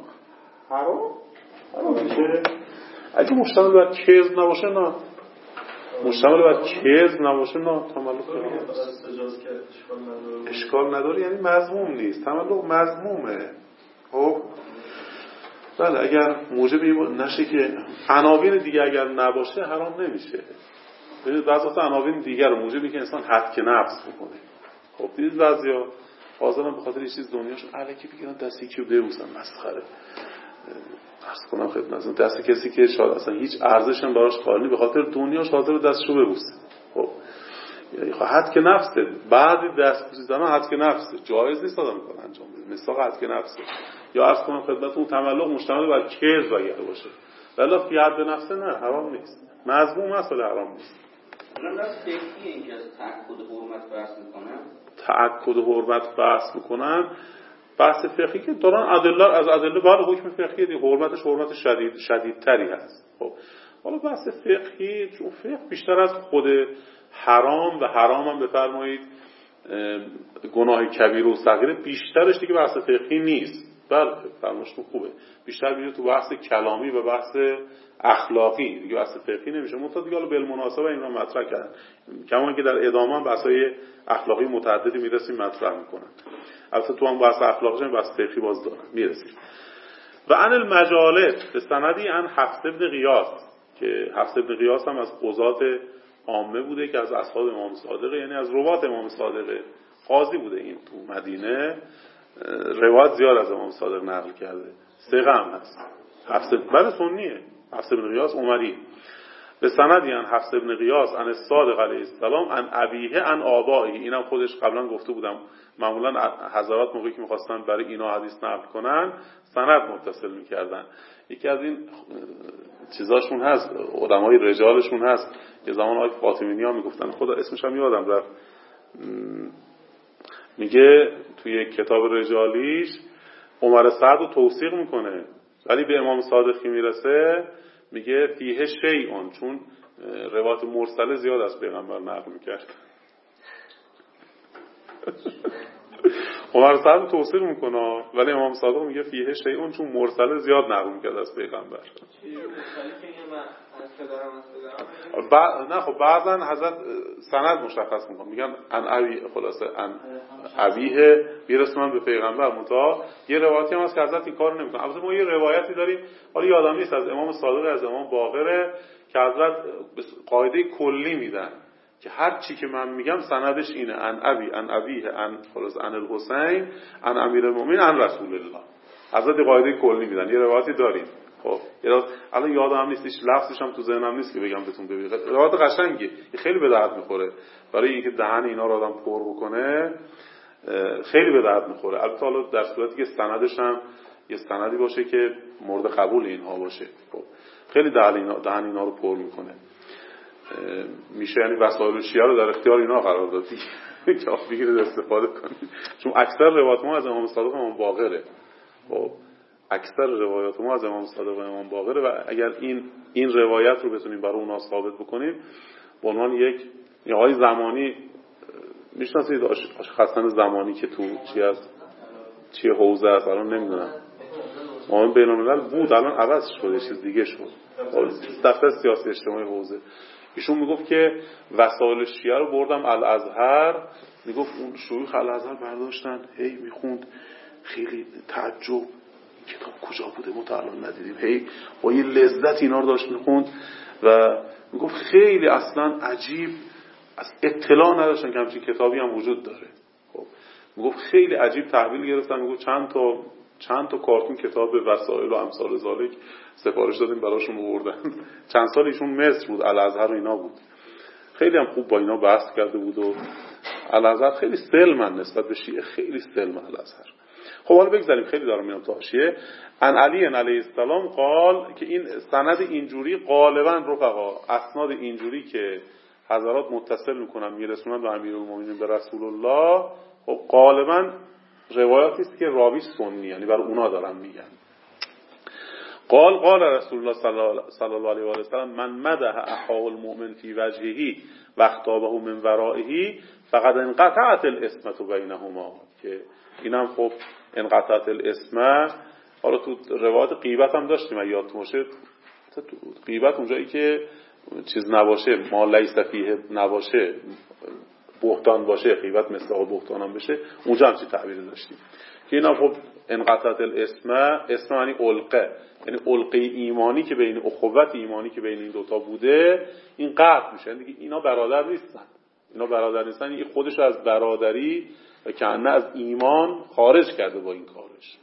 حرام میشه اگه مشتمل بر کذب نباشه، نه مشتمل بر کذب نباشه، نه تملق اشکال نداره، یعنی مذموم نیست، تملق مذمومه. خب بله، اگر موجب نشه که عناوین دیگه اگر نباشه حرام نمیشه. ببینید بعضی وقتا عناوین دیگر موجبی که انسان حد نفس بکنه. خب دیدید بعضیا حاضرن به خاطر یه چیز دنیاشون الکی بگیرن دست یکی رو ببوسن، مسخره. عرض کنم خدمتتون دست کسی که شاید اصلا هیچ ارزش هم براش قائل نیست، به خاطر دنیاش حاضر دستشو ببوسه. خب یعنی حد که نفسه، بعد دست بوسیدن حد که نفسه، جایز نیست آدم کنه انجام بده، مثلا حد که نفسه. یا عرض کنم خدمتتون تملق مشتمل بر کذب اگه باشه، ولی فی حد نفسه نه، حرام نیست، مذموم است ولی حرام نیست. الان راست فقهی اینکه از تأکد حرمت بحث میکنن، تأکد حرمت بحث میکنن، بحث فقهی که دارن از ادله بعد حکم فقهی دی، حرمتش حرمت شدیدتری هست. خب حالا بحث فقهی، چون فقه بیشتر از خود حرام و حرام هم بفرمایید گناه کبیر و صغیر، بیشترش دیگه بحث فقهی نیست. بله فرمایشتون خوبه. بیشتر میره تو بحث کلامی و بحث اخلاقی، دیگه بحث فقهی نمیشه. منتها دیگه حالا بالمناسبه اینا مطرح کردن، کما که در ادامه بحث‌های اخلاقی متعددی میرسیم مطرح میکنن. البته تو هم بحث اخلاقی بحث فقهی باز دارن میرسیم. و عن المجالس به سندی عن حفص بن غیاث، که حفص بن غیاث هم از قضات عامه بوده که از اصحاب امام صادق، یعنی از روات امام صادق، قاضی بوده این تو مدینه، روایت زیاد از امام صادق نقل کرده، ثقه هم هست. حفص بن سنیه، حفص بن غیاث عمری. به سندی عن حفص بن غیاث عن الصادق علیه السلام عن ابیه عن آبائه. اینم خودش قبلا گفته بودم، معمولا حضرات موقعی که می‌خواستن برای اینا حدیث نقل کنن سند متصل می‌کردن. یکی از این چیزاشون هست، علمای رجالشون هست، یه زمان آقای فاطمی‌نیا میگفتن، خدا اسمش هم یادم رفت، میگه توی کتاب رجالیش عمر سعد رو توثیق میکنه، ولی به امام صادق که میرسه میگه فیه شیئون، چون روایت مرسله زیاد از پیغمبر نقل میکرد. عمر سعد رو توثیق میکنه ولی امام صادق میگه فیه شیئون، چون مرسله زیاد نقل میکرد از پیغمبر. نه خب بعضا حضرت سند مشخص میکنن، میگن ان ابی، خلاصه ان ابیه میرسونن به پیغمبر. منتها یه روایتی هم هست که حضرت این کارو نمیکنن. البته ما یه روایتی داریم، حالا یادم نیست، از امام صادق از امام باقره، که حضرت قاعده کلی میدن که هر چی که من میگم سندش اینه، ان ابی ان ابیه ان خلاص ان الحسین ان امیرالمومنین ان رسول الله. حضرت قاعده کلی میدن. یه روایتی داریم، خب الان یادم نیست، لفظش هم تو ذهنم نیست که بگم بهتون ببینید. روایت قشنگی، خیلی به درد میخوره برای اینکه دهن اینا رو آدم پر بکنه، خیلی به درد میخوره. البته حالا در صورتی که سندش هم یه سندی باشه که مورد قبول اینها باشه، خب خیلی دهن اینا رو پر میکنه. میشه یعنی وسایل شیعه رو در اختیار اینا قرار داد که بگیرید استفاده کنید، چون اکثر روایات ما از امام صادق و امام باقره. خب اکثر روایات ما از امام صادق و امام باقره و اگر این روایت رو بتونیم برای اونا ثابت بکنیم، به عنوان یک آقای زمانی، میشناسید حسن زمانی که تو چی حوزه است، الان نمیدونم، معاون بین الملل بود، الان عوض شد یه چیز دیگه شد، دفتر سیاسی اجتماعی حوزه. ایشون میگفت که وسایل شیعه رو بردم الازهر، میگفت اون شیوخ الازهر برداشتن هی میخوند، خیلی تعجب کتاب کجا بوده ما تا الان ندیدیم، هی با یه لذت اینا رو داشت میخوند و میگفت خیلی اصلا عجیب، از اطلاع نداشتن که همچین کتابی هم وجود داره. خب میگفت خیلی عجیب تحویل گرفتن، میگفت چند تا کارتون کتاب وسایل و امثال ذالک سفارش دادیم براشون آوردن. چند سال ایشون مصر بود، الازهر و اینا بود، خیلی هم خوب با اینا بحث کرده بود و الازهر خیلی سلمن نسبت به شیعه، خیلی سلمن الازهر. خب حالا بگذاریم، خیلی دارم میام تو حاشیه. ان علی علیه السلام قال، که این سند اینجوری غالبا رفقا اسناد اینجوری که حضرات متصل میکنن میرسونن به امیرالمومنین به رسول الله، خب غالبا روایاتی است که راوی سنی، یعنی بر اونا دارن میگن. قال رسول الله صلی الله علیه و آله و سلم من مدح اخاه المؤمن فی وجهه و اخطابه من ورائه فقد انقطعت الاسمه بینهما، که اینم خب انقطعت الاسمه. حالا تو روایت غیبت هم داشتیم اگه یادتون باشه، غیبت اونجایی که چیز نباشه، ما لیس فیه نباشه، بهتان باشه، غیبت مثل بهتان هم بشه، اونجا هم چی تعبیر داشتیم که اینا خب انقطعت الاسم یعنی علقه، یعنی علقه ایمانی که بین اخوت ایمانی که بین این دوتا بوده این قطع میشه، یعنی دیگه اینا برادر نیستن، این خودش از برادری که نه از ایمان خارج کرده با این کارش.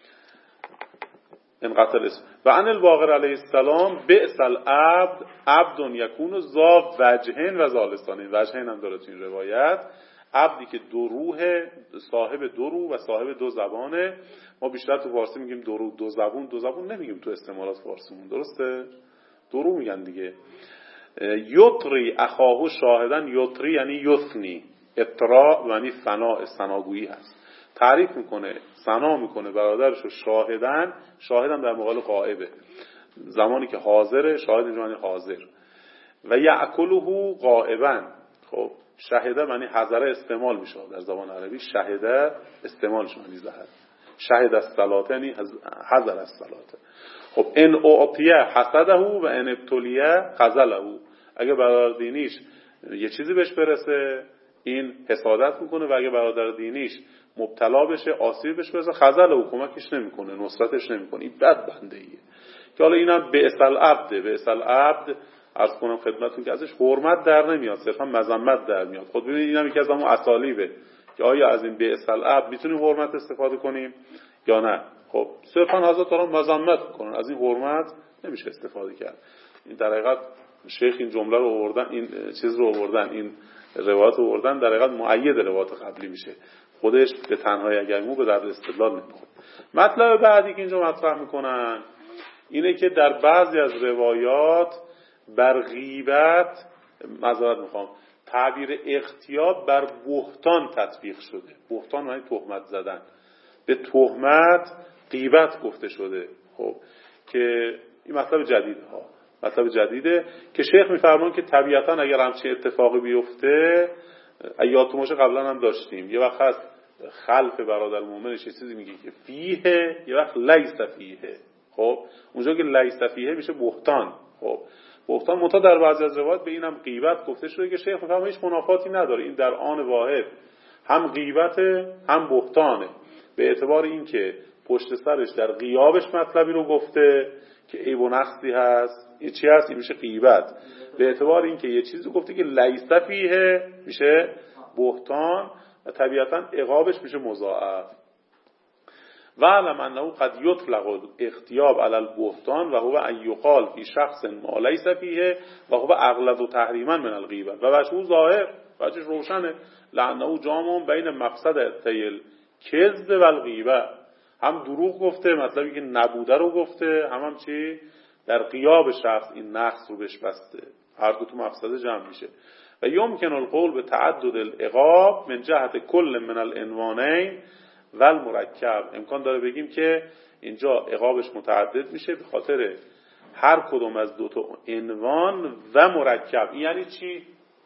انقطع الاسم. و عن الباقر علیه السلام بئس العبد عبد یکون ذا وجهین و ذا لسانین. وجهین هم داره تو این روایت، عبدی که دو روحه، صاحب دو روح و صاحب دو زبانه. ما بیشتر تو فارسی میگیم دو روح دو زبون نمیگیم تو استعمالات فارسیمون، درسته؟ دو روح میگن دیگه. یطری اخاهو شاهدن، یطری یعنی یثنی، اطراء یعنی ثناگویی هست، تعریف میکنه، ثنا میکنه برادرشو شاهدن در مقابل غائبه، زمانی که حاضره، شاهد اینجا یعنی حاضر. و یأکله غائبا، خب شهده یعنی حضره استعمال میشه در زبان عربی، شهده استعمال میشه یعنی زهر، شهد الصلاه یعنی حضر الصلاه. خب ان اعطیه حسده و ان ابتلیه خذله. اگه برادر دینیش یه چیزی بهش برسه این حسادت میکنه و اگه برادر دینیش مبتلا بشه آسیب بهش برسه خذله و کمکش نمیکنه، نصرتش نمیکنه. این بد بنده ایه که حالا اینم بئس العبد عرض کنم خدمتتون که ازش حرمت در نمیاد، صرفا مذمت در میاد. خود ببینید اینم یکی از اون اسالیبه که آیا از این بئس العبد میتونیم حرمت استفاده کنیم یا نه. خب صرفا حضرت دارن مذمت میکنن، از این حرمت نمیشه استفاده کرد. این در حقیقت شیخ این جمله رو آوردن، این چیز رو آوردن، این روایت رو آوردن، در حقیقت مؤید روایت قبلی میشه، خودش به تنهایی اگر به درد استدلال نمیخوره. مطلب بعدی که اینجا مطرح میکنن اینه که در بعضی از روایات بر غیبت، معذرت میخوام، تعبیر اغتیاب بر بهتان تطبیق شده. بهتان معنی تهمت زدن، به تهمت غیبت گفته شده. خب که این مطلب جدیده که شیخ میفرمان که طبیعتا اگر همچین اتفاقی بیفته، یادتون باشه قبلا هم داشتیم یه وقت هست خلف برادر مومنش چیزی میگه که فیه، یه وقت لیس فیه. خب اونجا که لیس فیه میشه بهتان. خب بهتان متا در بعضی از روایات به اینم غیبت گفته شده که شیخ میفرماید هیچ منافاتی نداره، این در آن واحد هم غیبته هم بهتانه، به اعتبار اینکه پشت سرش در غیابش مطلبی رو گفته که عیب و نقصی هست، این چی هست؟ این میشه غیبت. به اعتبار اینکه یه چیزی گفته که لیس فیه میشه بهتان و طبیعتا عقابش میشه مضاعف. و علم انه قد یطلق الاغتیاب علی البهتان و هو ان یقال فی شخص ما لیس فیه و هو اغلظ تحریما من الغیبت و وجهه ظاهر، وجهش روشنه، لانه جامع بین مقصدتي الکذب و الغیبه. هم دروغ گفته، مطلبی که نبوده رو گفته، هم چی در غیاب شخص این نقص رو بهش بسته. هر دو تو مقصد جمع میشه. و یمکن القول به تعدد العقاب من جهت کل من العنوانین و المرکب. امکان داره بگیم که اینجا عقابش متعدد میشه به خاطر هر کدوم از دو تا عنوان و مرکب. این یعنی چی؟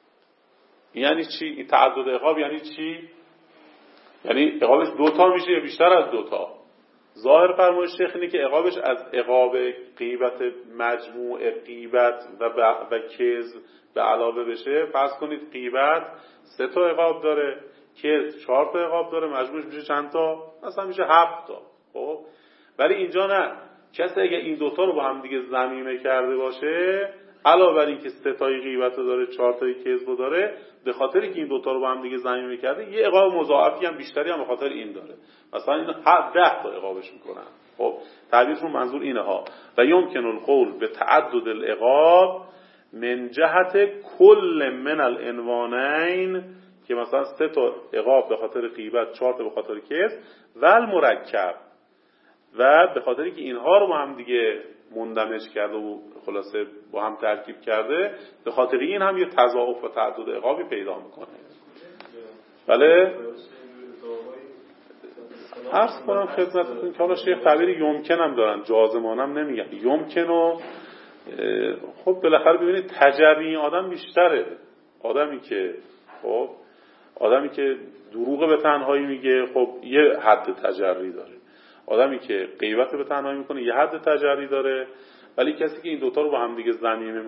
این تعدد عقاب یعنی چی؟ یعنی عقابش دوتا میشه یا بیشتر از دوتا؟ ظاهر فرمایش شیخ اینه که عقابش از عقاب غیبت مجموع غیبت و کذب به علاوه بشه. فرض کنید غیبت 3 تا عقاب داره، کذب 4 تا عقاب داره، مجموعش میشه چند تا؟ مثلا میشه 7 تا. خب ولی اینجا نه، کسی اگه این دوتا رو با هم دیگه ضمیمه کرده باشه، علاوه بر این که 3 تای غیبت رو داره 4 تای کذب رو داره، به خاطر که این دوتا رو با هم دیگه ضمیمه کرده یه عقاب مضاعفی هم بیشتری هم به خاطر این داره، مثلا این 10 تا عقابش میکنن. خب تعبیرشون منظور اینه ها. و یمکن القول به تعدد العقاب من جهت کل من العنوانین، که مثلا 3 تا عقاب به خاطر غیبت، 4 تا به خاطر کذب و المرکب، و به خاطری که اینها رو با هم دیگه مندمج کرده و خلاصه با هم ترکیب کرده، به خاطر این هم یه تضاعف و تعدد عقابی پیدا میکنه. بله عرض کنم خدمتتون که حالا شیخ تعبیر یمکن هم دارن، جازمان هم نمیگن. یمکن و خب بالاخره ببینید تجربی آدم بیشتره. آدمی که دروغ به تنهایی میگه خب یه حد تجری داره، آدمی که غیبت به تنهایی میکنه یه حد تجری داره، ولی کسی که این دوتا رو با هم دیگه ضمیمه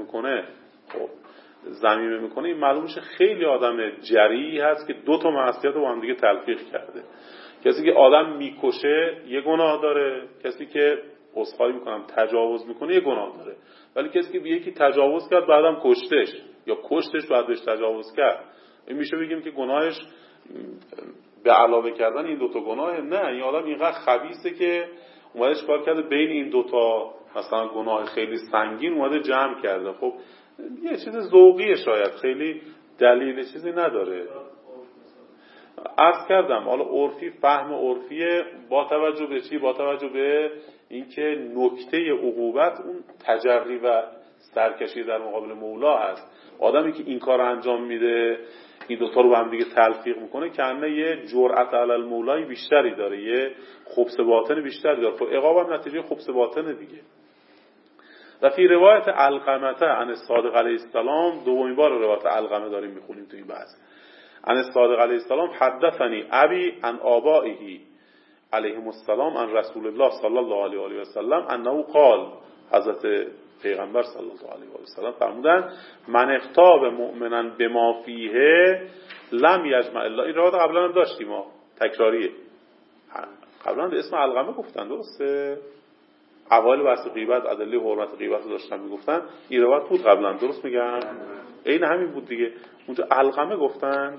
میکنه این معلوم میشه خیلی آدم جری هست که 2 تا معصیت رو با هم دیگه تلفیق کرده. کسی که آدم میکشه یه گناه داره، کسی که عذرخواهی میکنم تجاوز میکنه یه گناه داره، ولی کسی که به یکی تجاوز کرد بعدم کشتش یا کشتش بعدش تجاوز کرد، این میشه بگیم که گناهش به علاوه کردن این 2 تا گناه؟ نه، این آدم اینقدر خبیثه که اومده چیکار کرده بین این 2 تا مثلا گناه خیلی سنگین اومده جمع کرده. خب یه چیز ذوقیه، شاید خیلی دلیل چیزی نداره. عرض کردم حالا عرفی، فهم عرفیه با توجه به چی؟ با توجه به اینکه نکته عقوبت اون تجری و سرکشی در مقابل مولا هست. آدمی که این کار انجام میده، این دوتا رو با هم دیگه تلفیق میکنه، کنه یه جرأت علی المولای بیشتری داره، یه خبث باطن بیشتری داره. خب عقاب هم نتیجه خبث باطنه دیگه. و فی روایت علقمه عن الصادق علیه السلام، دومین بار روایت علقمه داریم میخونیم تو این بحث. عن الصادق علیه السلام حدثنی ابی عن آبائه علیهم السلام عن رسول الله صلی الله علیه و آله و سلم انه قال، حضرت پیغمبر صلی الله علیه و آله و سلم فرمودن من اغتاب مؤمنا بما فیه لم یجمع الله. این روایت قبلا هم داشتیم، ما تکراریه، قبلا به اسم علقمه گفتن، درسته؟ اوایل بحث غیبت ادله حرمت غیبت رو داشتن میگفتن، این روایت بود قبلا، درست میگم؟ عین همین بود دیگه. اونجا علقمه گفتن.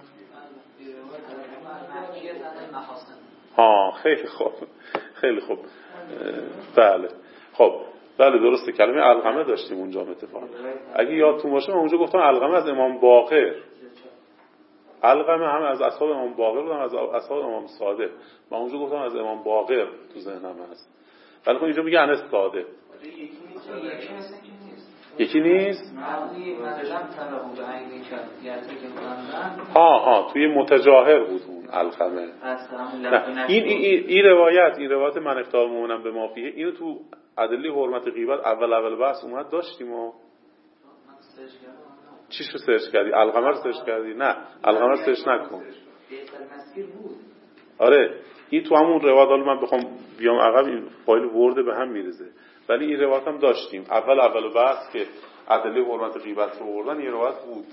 خیلی خوب، خیلی خوب. بله خب، بله درسته، کلمه علقمه داشتیم اونجا اتفاقا. اگه یادتون باشه من اونجا گفتم علقمه از امام باقر، علقمه هم از اصحاب امام باقر بودم، از اصحاب امام صادق. من اونجا گفتم از امام باقر، تو ذهنم هست. ولی خب اینجا میگه انس صادق. یکی نیست؟ توی متجاهر بود اون علقمه. این روایت من اغتاب مؤمنا بما فیه، اینو تو ادله حرمت غیبت اول بحث اومد داشتیم و چیش رو سرچ کردی؟ علقمه رو سرچ کردی؟ نه، علقمه رو سرچ نکن. آره این تو همون روایت، حالا من بخوام بیام عقب این فایل ورده به هم میرزه، ولی این روایت هم داشتیم اول بحث که ادله حرمت غیبت رو بردن، این روایت بود.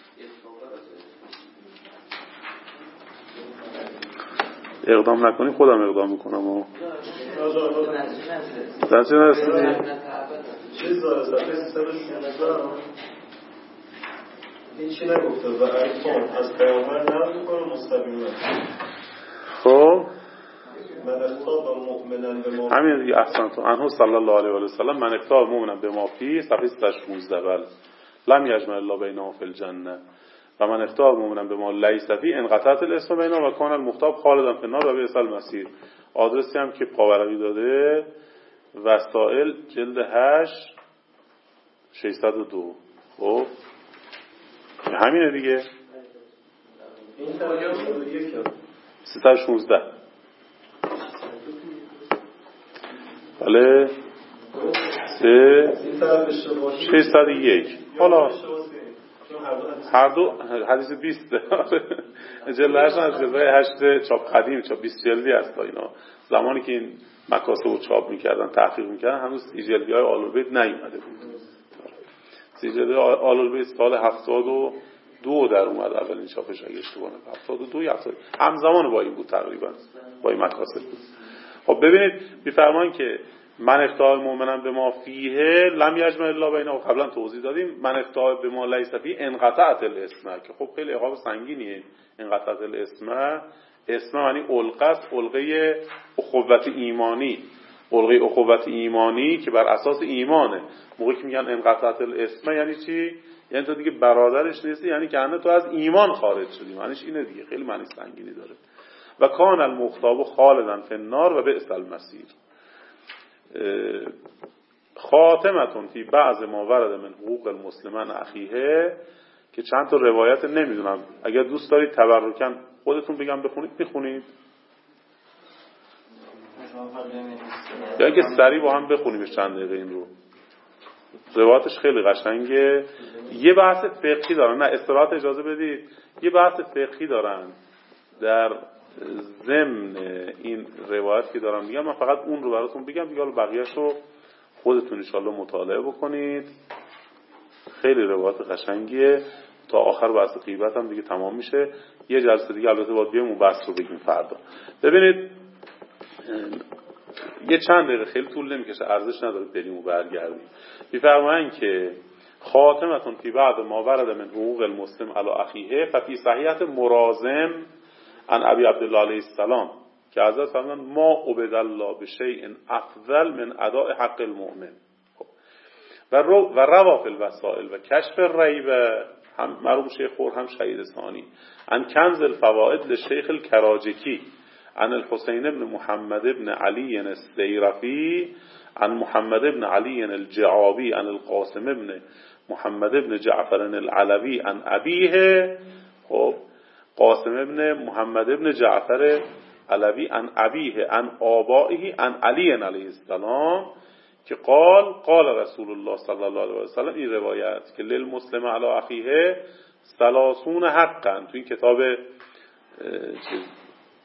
اقدام نکنی خودم اقدام میکنم. در چه نرسیدی؟ چیز داره این چی نگفته و عرفان از پیامبر نرد میکنه مستقیما. خب من اغتاب مؤمنا بما همین دیگه، احسنتم. عنه صلی الله علیه و آله و سلم من اغتاب مؤمنا بما فیه صفحه 316 بله لم یجمع الله بینهم فی الجنه و من اغتاب مؤمنا بما لیس فیه انقطعت الاسم بینهم و کان المغتاب خالدا فی النار و بئس المصیر. آدرسی هم که پاورقی داده، وسائل جلد 8 602. خب همینه دیگه، این ترجمه 316 بله 601. حالا هر دو حدیث 20 جلد 8 از جلد 8 چاپ قدیم، چاپ 20 جلدی هست. اینا زمانی که این مکاسب رو چاپ میکردن تحقیق میکردن هنوز 30 جلدی های آل‌البیت نیومده بود. 30 جلدی آل‌البیت سال 72 در اومد اولین چاپش، اگه اشتباه نکنم 72 یا 70 همزمان با این بود تقریبا، با این مکاسب بود. خب ببینید میفرمان که من اغتاب مؤمنا بما فیه لم یجمع الله بینهم، قبلا توضیح دادیم. من اغتاب بما لیس فیه انقطعت الاسم، که خب خیلی عقاب سنگینیه. انقطعت الاسم، اسم معنی علقه، علقه اخوت ایمانی، علقه اخوت ایمانی که بر اساس ایمانه. موقعی که میگن انقطعت الاسم یعنی چی؟ یعنی تو دیگه برادرش نیستی، یعنی که تو از ایمان خارج شدی. معنیش اینه دیگه، خیلی معنی سنگینی داره. و کان المغتاب خالدا فی النار و بئس المصیر. خاتمتون فی بعض ما ورد من حقوق المسلمان اخیه، که چند تا روایت نمیدونم، اگر دوست دارید تبرکن خودتون بگم بخونید میخونید، یا اگه سریع با هم بخونیمش چند دقیقه این رو. روایتش خیلی قشنگه. یه بحث فقهی دارن، نه استراحت اجازه بدید، یه بحث فقهی دارن در ضمن این روایت که دارم میگم. من فقط اون رو براتون بگم دیگه، حالا بقیه‌اش رو خودتون ان شاءالله مطالعه بکنید. خیلی روایت قشنگیه. تا آخر بحث غیبت هم دیگه تمام میشه. یه جلسه دیگه البته باید بیایم اون بحث رو بگیم فردا. ببینید یه چند دقیقه خیلی طول نمیکشه، ارزش نداره بریم و برگردیم. میفرمایند که خاتمتون فی بعد ما ورد من حقوق المسلم علی اخیه ففی صحیحه مرازم عن ابی عبدالله علیه السلام که حضرت فرمودند ما عبد الله بشیء افضل من اداء حق المؤمن. و روا فی الوسائل و کشف الریب، هم مرحوم شیخ خور هم شهید ثانی، عن کنز الفوائد للشیخ الکراجکی عن الحسین بن محمد بن علی السیرفی عن محمد بن علی الجعابی عن القاسم بن محمد بن جعفر العلوی عن ابیه. خب قاسم بن محمد بن جعفر علوی عن ابیه عن آبائه عن علی علیه السلام که قال رسول الله صلی الله علیه و سلم. این روایت که للمسلم علی اخیه 30 حقا، تو این کتاب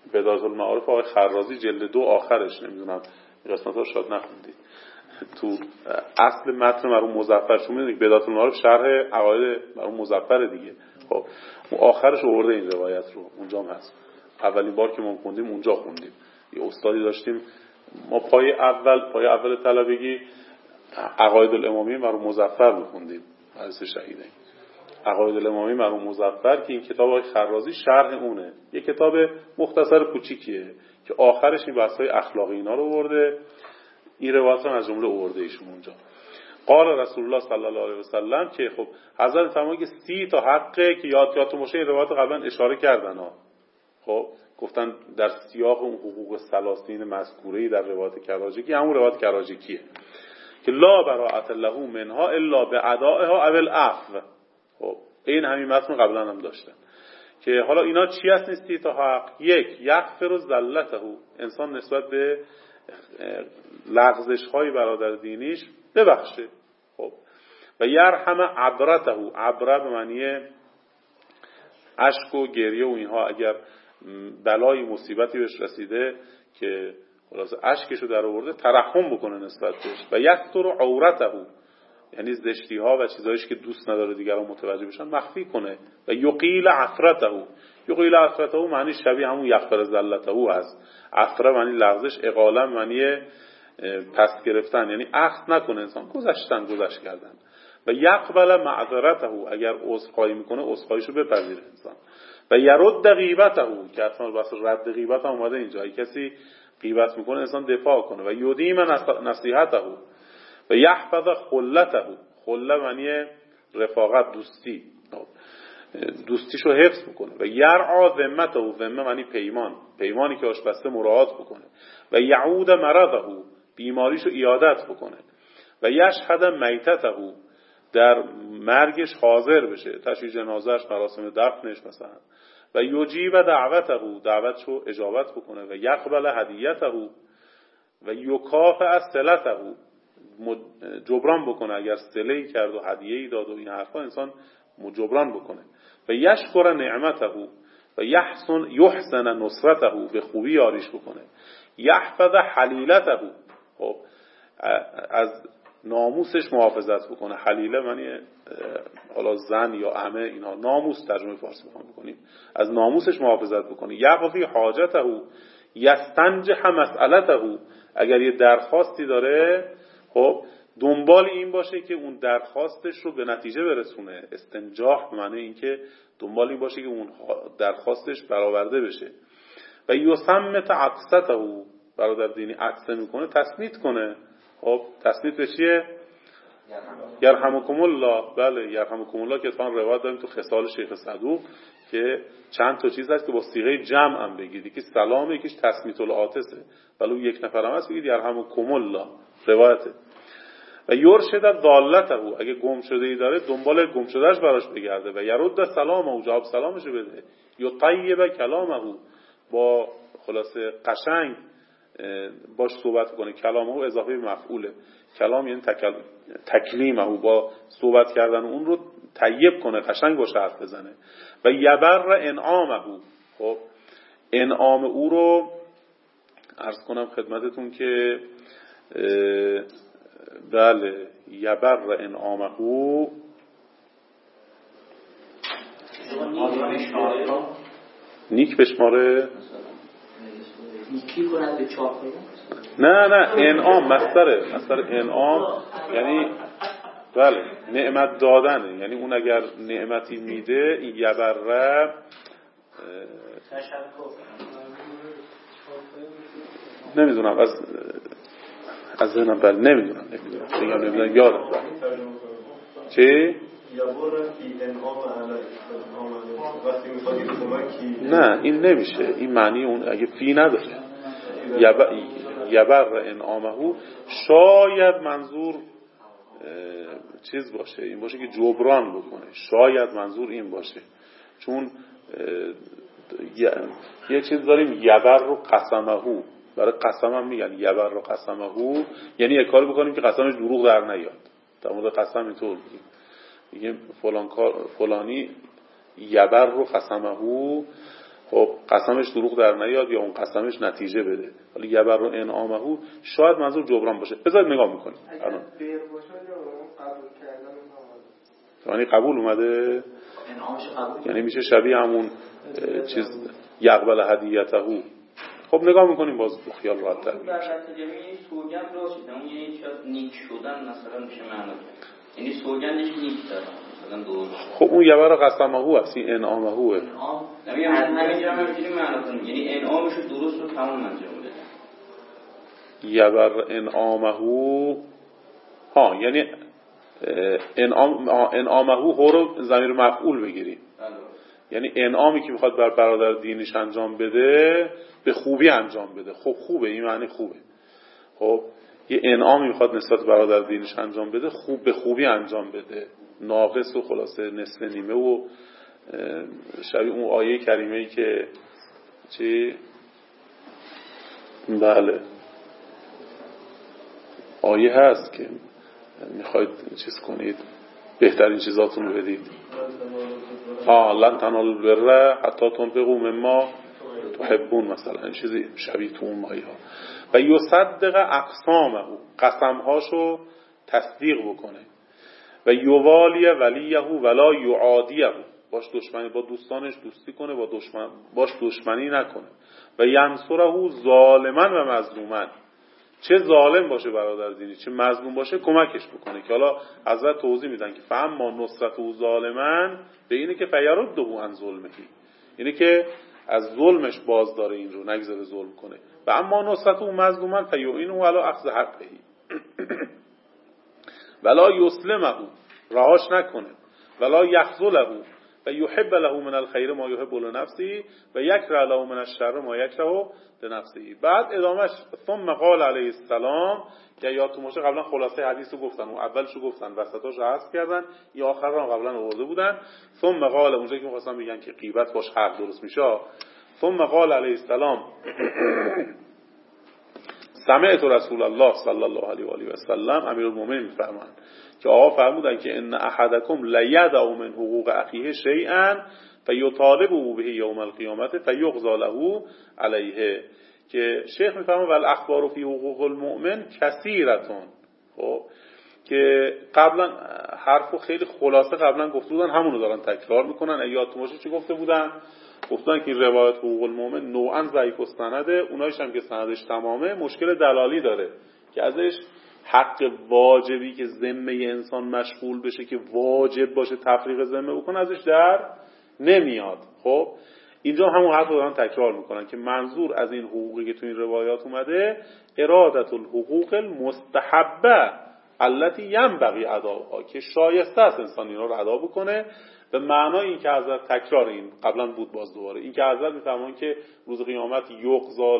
بدایت المعارف آقای خرازی جلد 2 آخرش، نمیدونم این قسمت ها شاید نخوندید، تو اصل متن مرحوم مظفر شما میدونید بدایت المعارف شرح عقاید مرحوم مظفر دیگه. خب اون آخرش آورده این روایت رو، اونجا هم هست. اولین بار که ما خوندیم اونجا خوندیم. یه استادی داشتیم ما پای اول طلبگی عقاید الامامی مرحوم مظفر رو خوندیم، مدرسه شهیدین. عقاید الامامی مرحوم مظفر که این کتاب آقای خرازی شرح اونه، یه کتاب مختصر کوچیکیه که آخرش این بحث‌های اخلاقی اینا رو آورده. این روایت هم از جمله آورده ایشون اونجا. قال رسول الله صلی الله علیه و سلم که خب حضرت فرمودن که 30 تا حقه که یادتون باشه این روایت قبلا اشاره کردن ها. خب گفتن در سیاق اون حقوق ثلاثین مذکوره‌ای در روایت کراجکی، همون روایت کراجکیه که لا براءت له منها الا بادائها او العفو. خب این همین متن قبلا هم داشتن که حالا اینا چی هست نیستی تا حق؟ یک، یغفر زلته، انسان نسبت به لغزش های برادر دینیش ببخشه. خب و یرحم عبرته، عبره به معنی اشک و گریه و اینها، اگر بلای مصیبتی بهش رسیده که خلاص اشکشو در آورده ترحم بکنه نسبت بهش. و یستر عورته، یعنی زشتی ها و چیزایش که دوست نداره دیگران متوجه بشن مخفی کنه. و یقیل عفرته، یقیل عفرته معنی شبیه همون یغفر زلته هست. عفره معنی لغزش، اقاله معنی پس گرفتن، یعنی اخذ نکنه انسان، گذشت کردن. و یقبل معذرته، اگر عذرخواهی میکنه عذرخواهیشو بپذیره انسان. و یرد غیبته، که اصلا بحث رد غیبت هم اومده اینجا، اگه کسی غیبت میکنه انسان دفاع کنه. و یدیم نصیحته و یحفظ خلته، خله معنی رفاقت، دوستی، دوستیشو حفظ بکنه. و یرعا ذمته، ذمه معنی پیمان، پیمانی که آشبسته مراعات بکنه. و یعود مرضه، بیماریشو عیادت بکنه. و یشهد میتته، در مرگش حاضر بشه، تشییع جنازهش، مراسم دفنش مثلا. و یجیب دعوته، دعوتشو اجابت بکنه. و یقبل هدیته و یکافئ صلته، جبران بکنه اگر صله‌ای کرد و هدیه‌ای داد و این حرفا انسان جبران بکنه. و یشکر نعمته و یحسن نصرته، به خوبی یاریش بکنه. یحفظ حلیلته، خب از ناموسش محافظت بکنه. حلیله معنی حالا زن یا عمه، اینا ناموس ترجمه فارسی بکنیم، از ناموسش محافظت بکنه. یقضی حاجته یستنجح مسئلته، اگر یه درخواستی داره خب دنبال این باشه که اون درخواستش رو به نتیجه برسونه. استنجاح به معنی این که دنبال این باشه که اون درخواستش برآورده بشه. و یصمت عطسته، برادر دینی عطسه میکنه تسمیت کنه. خب تسمیت به چیه؟ یرحمکم الله. بله یرحمکم الله که اتفاقا روایت داریم تو خصال شیخ صدوق که چند تا چیز هست که با صیغه جمع هم بگید، یکی سلامه، یکیش تسمیت العاطسه، ولی یک نفر هم هست بگید یرحمکم الله، روایته. و یرشد ضالته، اگه گم شده ای داره دنبال گم شدهش براش بگرده. و یرد سلامه، جواب سلامشو بده. یطیب کلامه، با خلاصه قشنگ باش صحبت کنه. کلامه اضافه مفعوله، کلام یعنی تکلیمه، با صحبت کردن اون رو طیب کنه، قشنگ باش حرف بزنه. و یبر انعامه، خب انعام او رو عرض کنم خدمتتون که بله یبر انعامه نیک بشماره، نیکی کند به چاپ نه انعام مصدر انعام یعنی بله نعمت دادنه، یعنی اون اگر نعمتی میده این یبره نمیدونم از ذهنم بله نمیدونم یادم چی؟ نه این نمیشه، این معنی اون اگه فی نداره. یبر انعامه شاید منظور چیز باشه، این باشه که جبران بکنه، شاید منظور این باشه، چون یه چیز داریم یبر رو قسمهو، برای قسم هم میگن یبر رو قسمهو، یعنی یک کاری بکنیم که قسمش دروغ در نیاد. در مورد قسم اینطور میگیم فلانی یبر رو قسمهو خب قسمش دروغ در نیاد یا اون قسمش نتیجه بده. حالا یبر و انعامه شاید منظور جبران باشه. بذارید نگاه میکنیم الان. بیر باشه یا قبول کردن یعنی قبول اومده، انعامش قبول، یعنی میشه شبیه همون چیز یقبل هدیته. خب نگاه میکنیم باز خیال راحت تر میشه. در جمعی سوگند راشد، اون یعنی شاید نیک شدن مثلا میشه معنا، یعنی سوگندش نیک داره مثلا درست. خب اون یبر قسمه هست، این انعامه هو. انعام همین جمع میتونیم معنا کنیم، یعنی انعامش درست رو تمام انجام بده. یبر انعامه ها، یعنی انعامه هو رو ضمیر مفعول بگیریم. یعنی انعامی که میخواد بر برادر دینش انجام بده به خوبی انجام بده. خب خوبه، این معنی خوبه. خب یه انعامی میخواد نسبت برادر دینش انجام بده، خوب به خوبی انجام بده، ناقص و خلاصه نصف نیمه و شبیه اون آیه کریمه‌ای که چی؟ بله آیه هست که میخواید چیز کنید بهترین چیزاتون رو بدید. لن تنالوا البر حتی تنفقوا مما تحبون، مثلا این چیزی شبیه تو اون آیه ها. و یصدق اقسامه، قسمهاشو تصدیق بکنه. و یوالی ولیه ولا یعادیه، باش دشمنی، با دوستانش دوستی کنه، باش دشمنی نکنه. و ینصره ظالما و مظلوما، چه ظالم باشه برادر دینی چه مظلوم باشه کمکش بکنه. که حالا حضرت توضیح میدن که فاما نصرته ظالما به اینه که فیرده عن ظلمه، اینه که از ظلمش باز داره، این رو نگذاره ظلم کنه. و اما نصرته مظلوما فیعینه علی اخذ حقه ولا یسلمه، رهاش نکنه. ولا یخذله و یحب له من الخیر ما یحب لنفسه و یکره له من الشر ما یکره لنفسه. بعد ادامهش ثم قال علیه السلام، که یادتون باشه قبلا خلاصه حدیث رو گفتن، اون اولش رو گفتن، وسطاش رو حذف کردن، یا آخر رو قبلا آورده بودن. ثم قال، اونجا که می‌خواستن بگن که غیبت باش حق درست میشه، ثم قال علیه السلام سمعت رسول الله صلی الله علیه و آله و سلم، امیرالمومنین میفرمایند که آقا فرمودن که ان احدکم لیدع من حقوق اخیه شیئا فیطالبه به یوم القیامه فیغضى له علیه. که شیخ میفرماید والاخبار فی حقوق المؤمن کثیرتون. خب که قبلا حرفو خیلی خلاصه قبلا گفته بودن، همونو دارن تکرار میکنن. یادتون باشه چی گفته بودن؟ گفتن که روایت حقوق المؤمن نوعا ضعیف السنده، اونایش هم که سندش تمامه مشکل دلالی داره که ازش حق واجبی که ذمه انسان مشغول بشه که واجب باشه تفریق ذمه بکنه ازش در نمیاد. خب اینجا همون حرف رو دارن تکرار میکنن که منظور از این حقوقی که تو این روایات اومده ارادت الحقوق المستحبه التي ينبغي اداؤها، که شایسته است انسان اینا رو ادا بکنه. به معنای این که حضرت تکرار این قبلا بود، باز دوباره این که حضرت میفرمایند که روز قیامت یغزا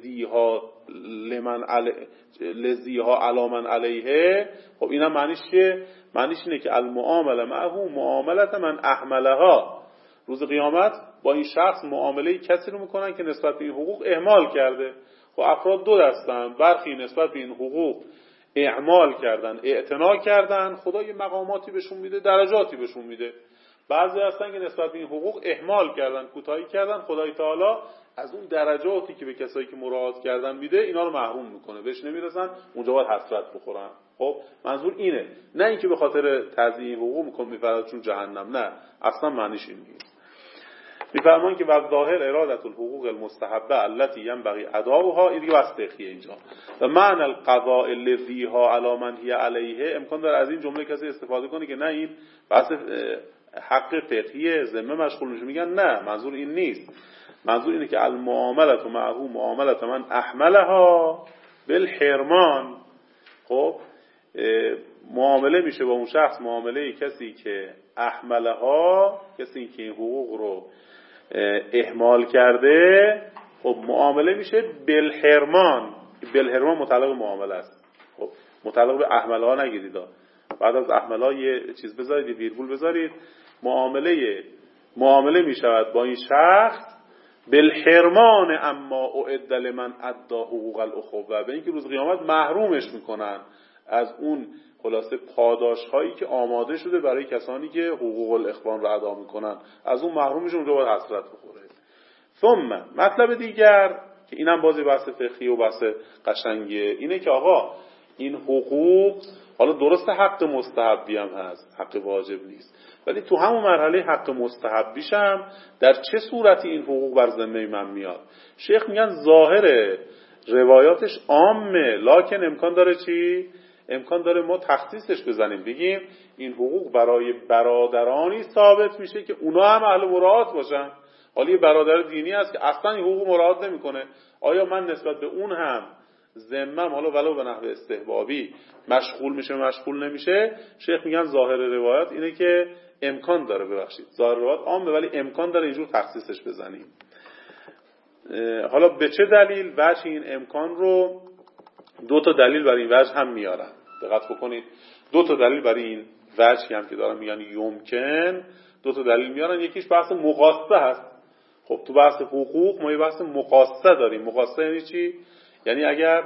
لذیها علی من علیه. خب اینا معنیش چیه؟ معنیش اینه که المعامله معه معاملت من اهملها. روز قیامت با این شخص معامله کسی رو میکنن که نسبت به این حقوق اهمال کرده. خب افراد دو دستن، برخی نسبت به این حقوق اعمال کردن، اعتنا کردن، خدا یه مقاماتی بهشون میده، درجاتی بهشون میده. بعضی هستن که نسبت به این حقوق اهمال کردن، کوتاهی کردن، خدای تعالی از اون درجاتی که به کسایی که مراعات کردن میده اینا رو محروم میکنه، بهش نمیرسن، اونجا باید حسرت بخورن. خب منظور اینه، نه اینکه به خاطر تضییع حقوق میکنه میفرستشون جهنم، نه، اصلا معنیش این نیست. میفرمان که و ظاهر ارادت الحقوق المستحبه التي ينبغي اداؤها، این دیگه واسطیه اینجا. و معنی القضاء الذي ها علی من هي علیه، امکان داره از این جمله کسی استفاده کنه که نه این بحث حق فقهی ذمه مشغول میشه. میگن نه، منظور این نیست. منظور اینه که المعامله معه معامله من احملها بالحرمان. خب معامله میشه با اون شخص معامله کسی که احملها، کسی که این حقوق رو اهمال کرده. خب معامله میشه بالحرمان. بالحرمان متعلق معامله است. خب متعلق به احملها نگیرید، بعد از احملها یه چیز بذارید، یه ویرگول بذارید. معامله میشود با این شخص بالحرمان اما اعد لمن ادى حقوق الاخوه، به اینکه روز قیامت محرومش میکنن از اون خلاصه پاداش هایی که آماده شده برای کسانی که حقوق الاخوان رو ادا میکنن، از اون محرومش، اونجا باید حسرت بخوره. ثم مطلب دیگر که اینم بازی بحث فقهی و بحث قشنگیه، اینه که آقا این حقوق حالا درست حق مستحبی هم هست، حق واجب نیست، ولی تو همون مرحله حق مستحبیش هم در چه صورتی این حقوق بر ذمه من میاد؟ شیخ میگن ظاهر روایاتش عامه، لکن امکان داره چی؟ امکان داره ما تخصیصش بزنیم، بگیم این حقوق برای برادرانی ثابت میشه که اونا هم اهل مراعات باشن. حالا یه برادر دینی هست که اصلا این حقوق مراعات نمیکنه، آیا من نسبت به اون هم ذمم حالا ولو به نحو استحبابی مشغول میشه مشغول نمیشه؟ شیخ میگن ظاهر روایات اینه که امکان داره، ببخشید ظاهر روایات عامه ولی امکان داره اینجور تخصیصش بزنیم. حالا به چه دلیل وجه این امکان رو؟ دو تا دلیل برای این وجه هم میارن، دقت بکنید، دو تا دلیل برای این وجه هم که دارن میگن یمکن، دو تا دلیل میارن. یکیش بحث مقاصه هست. خب تو بحث حقوق ما یه بحث مقاصه داریم. مقاصه یعنی چی؟ یعنی اگر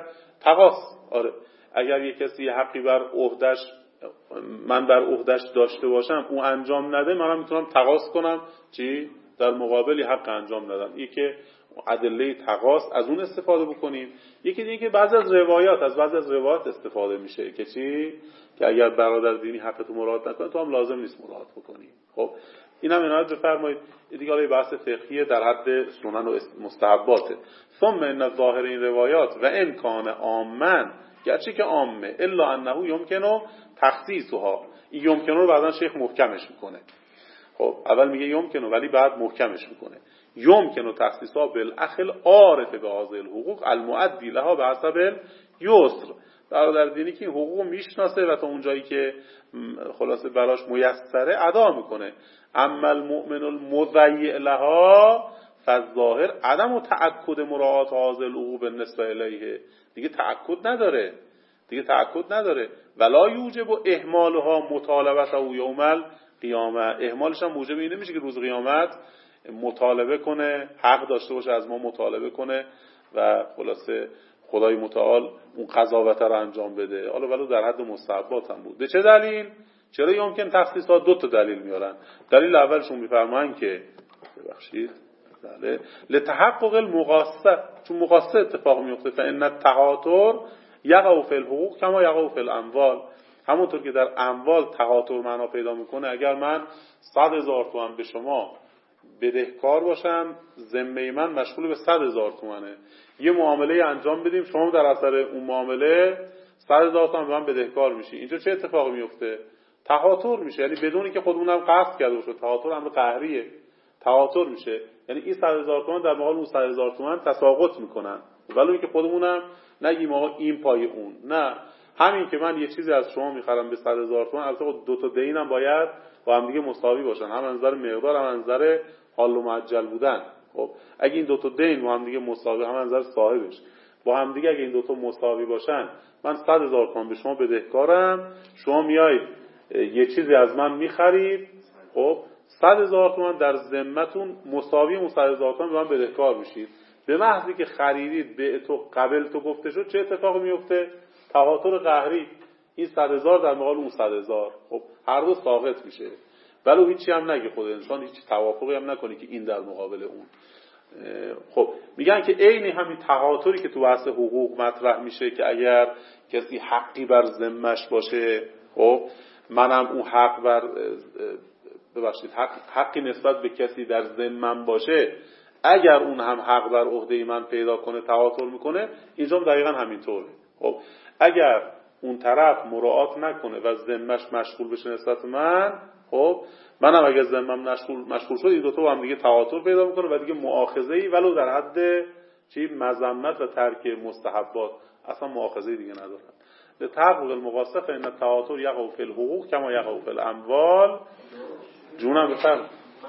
اگر یک کسی حقی بر عهده‌اش، من بر عهده‌اش داشته باشم، اون انجام نده، منم میتونم تقاص کنم چی؟ در مقابل حق انجام ندم. این که ادله تقاص از اون استفاده بکنیم. یکی دیگه که بعضی از روایات استفاده میشه که چی؟ که اگر برادر دینی حق تو مراعات نکنه تو هم لازم نیست مراعات بکنی. خب اینم عنایت بفرمایید. دیگه حالا بحث فقهیه در حد سنن و مستحباته. ثم ان ظاهر این روایات و امکان عامن، گرچه که عامه، الا انه یمکنه تخصیصها. این یمکنه رو بعدن شیخ محکمش میکنه. خب اول میگه یمکنه ولی بعد محکمش میکنه. یمکنه تخصیصها بالاخل عارف به هذه الحقوق المؤدی لها به حسب یسر. برادر دینی که این حقوق میشناسه و تا اونجایی که خلاصه براش میسره ادا میکنه. اما المؤمن المضیع لها فالظاهر عدم تأکد مراعات هذه الحقوق بالنسبه الیه. دیگه تأکد نداره. ولا یوجب اهمالها مطالبته یوم القیامه. اهمالش هم موجب این نمیشه که روز قیامت مطالبه کنه، حق داشته باشه از ما مطالبه کنه و خلاصه خدای متعال اون قضاوت رو انجام بده. حالا ولو در حد مستحبات هم بود. به چه دلیل؟ چرا یمکن تخصیصات؟ دو تا دلیل میارن. دلیل اولشون میفرمایند که لتحقق المقاصه، چون مقاصه اتفاق میفته، فان التهاتر یقع فی الحقوق کما یقع فی الاموال. همونطور که در اموال تهاتر معنا پیدا میکنه، اگر من 100,000 تومان به شما بدهکار باشم، ذمه من مشغول به 100,000 تومانه، یه معامله انجام بدیم، شما در اثر اون معامله 100,000 تومان به من بدهکار میشی، اینجا چه اتفاقی میفته؟ تهاتر میشه، یعنی بدونی که خودمون هم قصد کرده باشه. تهاتر امر قهریه، تهاتر میشه، یعنی این 100,000 تومان در مقابل اون 100,000 تومان تساقط میکنن، ولی اینکه خودمونم نگیم آقا این پای اون، نه، همین که من یه چیزی از شما میخرم به 100,000 تومان، البته دو تا دینم باید با هم دیگه مساوی باشن، هم از نظر مقدار هم از نظر حال و معجل بودن. خب اگه این دو تا دین با هم دیگه مساوی، هم از نظر صاحبش با هم دیگه، اگه این دو تا مساوی باشن، من 100,000 تومان به شما بدهکارم، شما میایید یه چیزی از من میخرید، خب 100,000 تومان در ذمتون مساوی اون 100,000 تومان به من بدهکار میشید. به محضی که خریدید به تو قبل تو گفته شد، چه اتفاقی میفته؟ تهاتر قهری، این 100,000 در مقابل اون 100,000، خب هر دو ساقط میشه. ولو هیچی هم نگه خود انسان، هیچ توافقی هم نکنه که این در مقابل اون. خب میگن که عین همین تهاتری که تو بحث حقوق مطرح میشه که اگر کسی حقی بر ذمش باشه، خب منم اون حق بر حقی نسبت به کسی در ذمم باشه، اگر اون هم حق بر عهده من پیدا کنه تهاتر میکنه، اینجا دقیقاً همینطوره. خب اگر اون طرف مراعات نکنه و ذمش مشغول بشه نسبت من، خب منم اگر ذمم مشغول شد، این دو تا با هم دیگه تهاتر پیدا میکنه و دیگه مؤاخذه‌ای ولو در حد مذمت و ترک مستحبات، اصلا مؤاخذه‌ای دیگه ندارن. لتحقق المقاصه فان التهاتر یقع فی الحقوق کما یقع فی الاموال. جونم بفرم.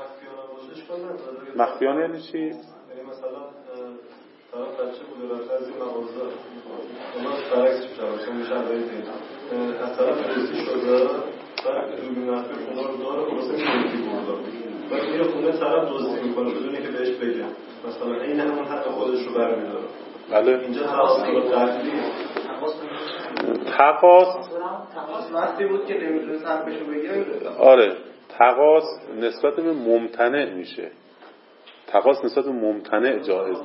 مخفیانه یعنی چی؟ یعنی مثلا طرف بچه بوده رفته از این مغازه، اونا برعکس میشه از طرف رسی شده، بعد دوربین مخفی خونه رو داره، واسه میگی برده، بعد میره خونه طرف دزدی میکنه بدونی که بهش بگه، مثلا این همون حق خودش رو برمیداره. بله. اینجا تقاص قهریه. تقاص وقتی بود که نمیتونه حقشو بگیره. آره، تقاص نسبت به ممتنع میشه. تقاص نسبت ممتنع جایز.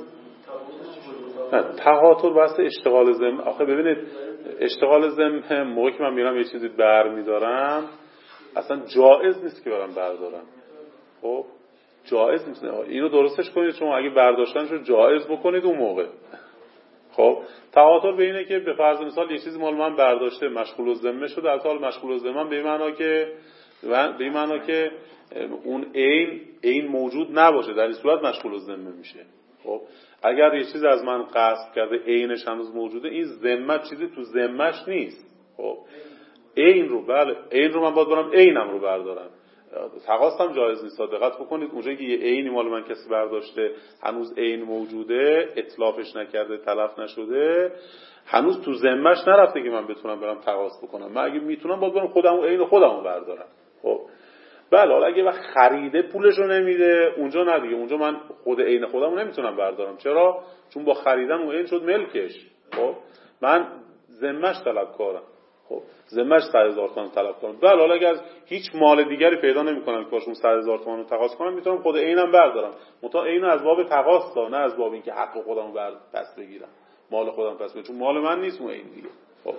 نه تهاتر بحث اشتغال ذمه. آخه ببینید اشتغال ذمه موقعی که من میرم یه چیزی برمیدارم اصلا جایز نیست که برم بردارم. خب جایز نیست. اینو درستش کنید شما اگه برداشتنشو جایز بکنید اون موقع. خب تهاتر به اینه که به فرض مثال یه چیزی مال من برداشته مشغول الذمه شده، در حال مشغول الذمه به این معنا که اون عین موجود نباشه، در این صورت مشغول الذمه میشه. خب اگر یه چیز از من غصب کرده عینش هنوز موجوده، این ذمه چیزی تو ذمه‌اش نیست. خب عین رو من باید برم عینم رو بردارم. تقاصم جایز نیست. دقت بکنید اونجایی که یه عینی مال من کسی برداشته هنوز عین موجوده، اتلافش نکرده، تلف نشده، هنوز تو ذمه‌اش نرفته که من بتونم برم تقاص بکنم. من اگه میتونم باید برم خودم عین خودمو بردارم. خب بله حالا اگه وقت خریده پولشو نمیده اونجا نه دیگه، اونجا من خود عین خودمو نمیتونم بردارم. چرا؟ چون با خریدن اون عین شد ملکش. خب من ذمه‌اش طلبکارم. خب ذمه‌اش 100,000 تومان طلب کنم. بله حالا اگه از هیچ مال دیگری پیدا نمی‌کنم که باشون 100,000 تومان رو تقاضا کنم، میتونم خود عینم بردارم. متا عینو از باب تقاضا نه از باب اینکه حق خودمو پس بگیرم، مال خودم پس بگیرم، چون مال من نیست اون عین دیگه. خب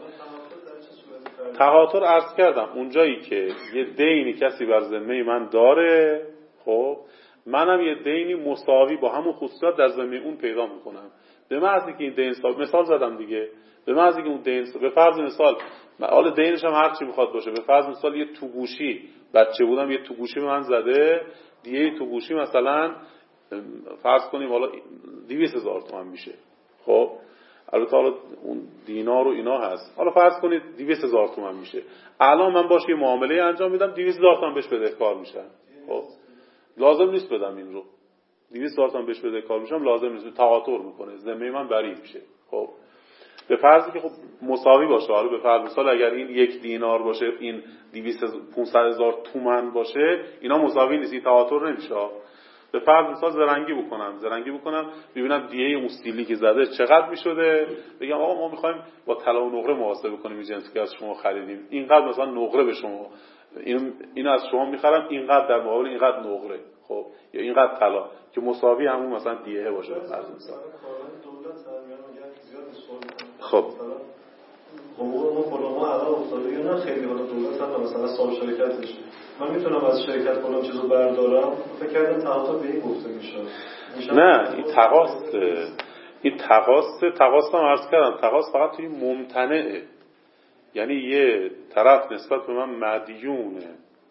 تهاتر عرض کردم اونجایی که یه دینی کسی بر ذمه من داره، خب منم یه دینی مساوی با همون خصوصیات در ذمه اون پیدا میکنم. به محض اینکه این دین صاحب، مثال زدم دیگه، به محض اینکه اون دین به فرض مثال حالا دینش هم هر چی بخواد باشه، به فرض مثال یه توگوشی بچه بودم یه توگوشی به من زده، دیگه توگوشی مثلا فرض کنیم حالا 200,000 تومان میشه. خب البته حالا اون دینار و اینا هست، حالا فرض کنید 200,000 تومان میشه. الان من باش یه معامله انجام میدم 200,000 تومان بهش بدهکار میشم. خب لازم نیست بدم این رو، 200,000 تومان بهش بدهکار میشم، لازم نیست، تهاتر میکنه، ذمه من بری میشه. خب به فرضی که خب مساوی باشه، حالا به فرض مثال اگر این 1 دینار باشه این 500,000 تومان باشه، اینا مساوی نیست، این تهاتر نمیشه. به فرض مثال زرنگی بکنم ببینم دیه اون استیلی که زده چقدر میشده، بگم آقا ما میخوایم با طلا و نقره محاسبه کنیم این جنسی که از شما خریدیم، اینقدر مثلا نقره به شما، این از شما میخرم اینقدر در مقابل اینقدر نقره، خب یا اینقدر طلا که مساوی همون مثلا دیه باشه. به فرض مثال خب ما الان افتاده یا نه خیلی حالا دولت هم مثلا صاحب شرکت بشه، من میتونم از شرکت کنم چیزو بردارم، فکر کردم تقاضا به این گفته میشه. نه این تقاضا هم عرض کردم، تقاضا فقط توی ممتنعه، یعنی یه طرف نسبت به من مدیونه،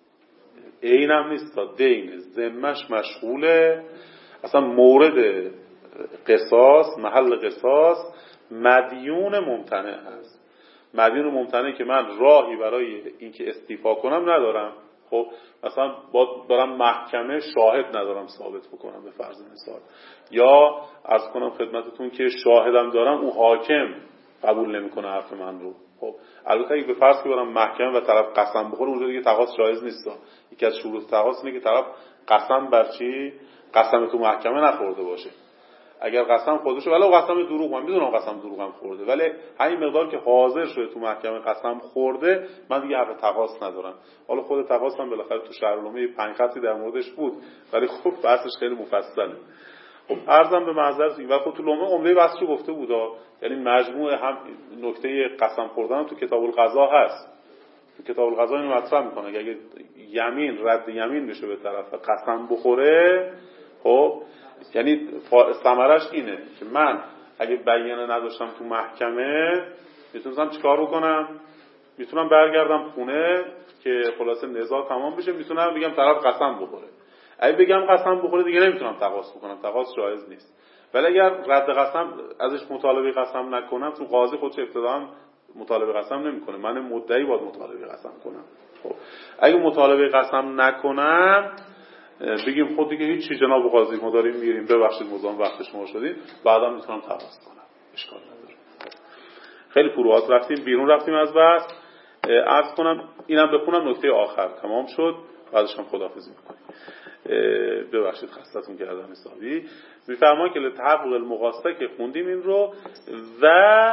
عینم نیست تا دین، ذمه‌اش مشغوله، اصلا مورد قصاص، محل قصاص مدیون ممتنع هست. مدیون ممتنع که من راهی برای اینکه استیفا کنم ندارم. خب مثلا برم محکمه شاهد ندارم ثابت بکنم به فرض مثال، یا عرض کنم خدمتتون که شاهدم دارم اون حاکم قبول نمیکنه حرف من رو. خب البته اگه به فرض که برم محکمه و طرف قسم بخوره اونجا دیگه تقاضا جایز نیست. یکی از شروط تقاضا اینه که طرف قسم بر چی؟ قسم تو محکمه نخورده باشه. اگر قسم خورده شده، ولی قسم دروغ، من میدونم قسم دروغم خورده، ولی همین مقدار که حاضر شده تو محکمه قسم خورده، من دیگه حق تقاضا ندارم. حالا خود تقاضا هم بالاخره تو شرحنامه 5 خطی در موردش بود، ولی خب بحثش خیلی مفصله. خب عرضم به معذرت این وقت تو لومه عمده بحثو گفته بود، یعنی مجموعه هم نکته قسم خوردن تو کتاب القضا هست. تو کتاب القضا اینو مطرح میکنه که اگه یمین رد یمین بشه به طرف قسم بخوره، خب یعنی ثمرش اینه که من اگه بیانه نداشتم تو محکمه میتونم چیکار بکنم؟ میتونم برگردم خونه که خلاصه نزاع تمام بشه، میتونم بگم طرف قسم بخوره. اگه بگم قسم بخوره دیگه نمیتونم تقاضا بکنم، تقاضا جایز نیست. ولی اگر رد قسم ازش مطالبه قسم نکنم، تو قاضی خودش ابتداً مطالبه قسم نمیکنه، من مدعی باید مطالبه قسم کنم. خب اگه مطالبه قسم نکنم بگیم خود دیگه هیچ چیز جناب قاضی ما داریم میریم، ببخشید مزاحم وقت شما شدیم، بعدا میتونم تقاضا کنم، اشکال نداره. خیلی فروعات رفتیم بیرون، رفتیم از بحث. عرض کنم اینم بخونم نکته آخر تمام شد، بعدش هم خداحافظی میکنیم. ببخشید خستتون کردم حسابی. میفرمایید که لتحقق المقاصده که خوندیم این رو، و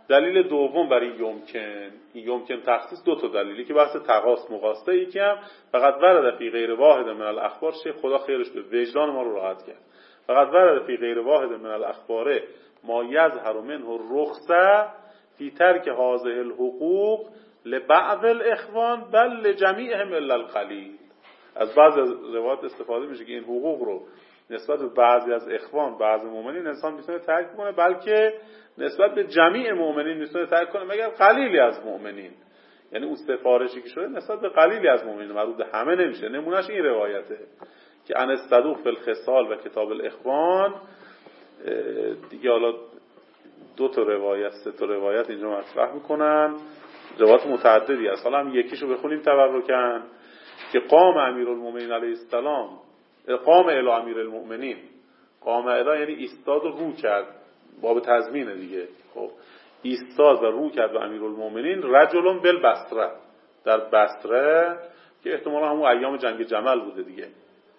دلیل دوم برای یمکن تخصیص دو تا دلیلی که بحث تقاس مقاسطه، یکی هم فقط ورد فی غیر واحد من الاخبار، شیخ خدا خیرش به وجدان ما رو راحت کرد، فقط ورد فی غیر واحد من الاخبار ما یظهر منه الرخصه فی ترک هذه الحقوق لبعض الاخوان بل لجمیعهم الا القلیل. از بعض از روایات استفاده میشه که این حقوق رو نسبت به بعضی از اخوان، بعضی مؤمنین انسان میتونه ترک کنه، بلکه نسبت به جمیع مؤمنین میتونه ترک کنه مگر قلیلی از مؤمنین. یعنی اون سفارشی که شده نسبت به قلیلی از مؤمنین، مربوط به همه نمیشه. نمونهش این روایته که ان الصدوق فی الخصال و کتاب الاخوان. دیگه حالا دو تا روایت، سه تا روایت اینجا مطرح میکنن، روایت متعددی است. حالا هم یکیشو بخونیم تبرکن که قام امیرالمومنین علیه السلام، قام الی امیرالمومنین، قام الی یعنی ایستاد و رو کرد، باب تضمینه دیگه. خب ایستاد و رو کرد به امیرالمومنین رجل بالبصره، در بصره که احتمالا همون ایام جنگ جمل بوده دیگه.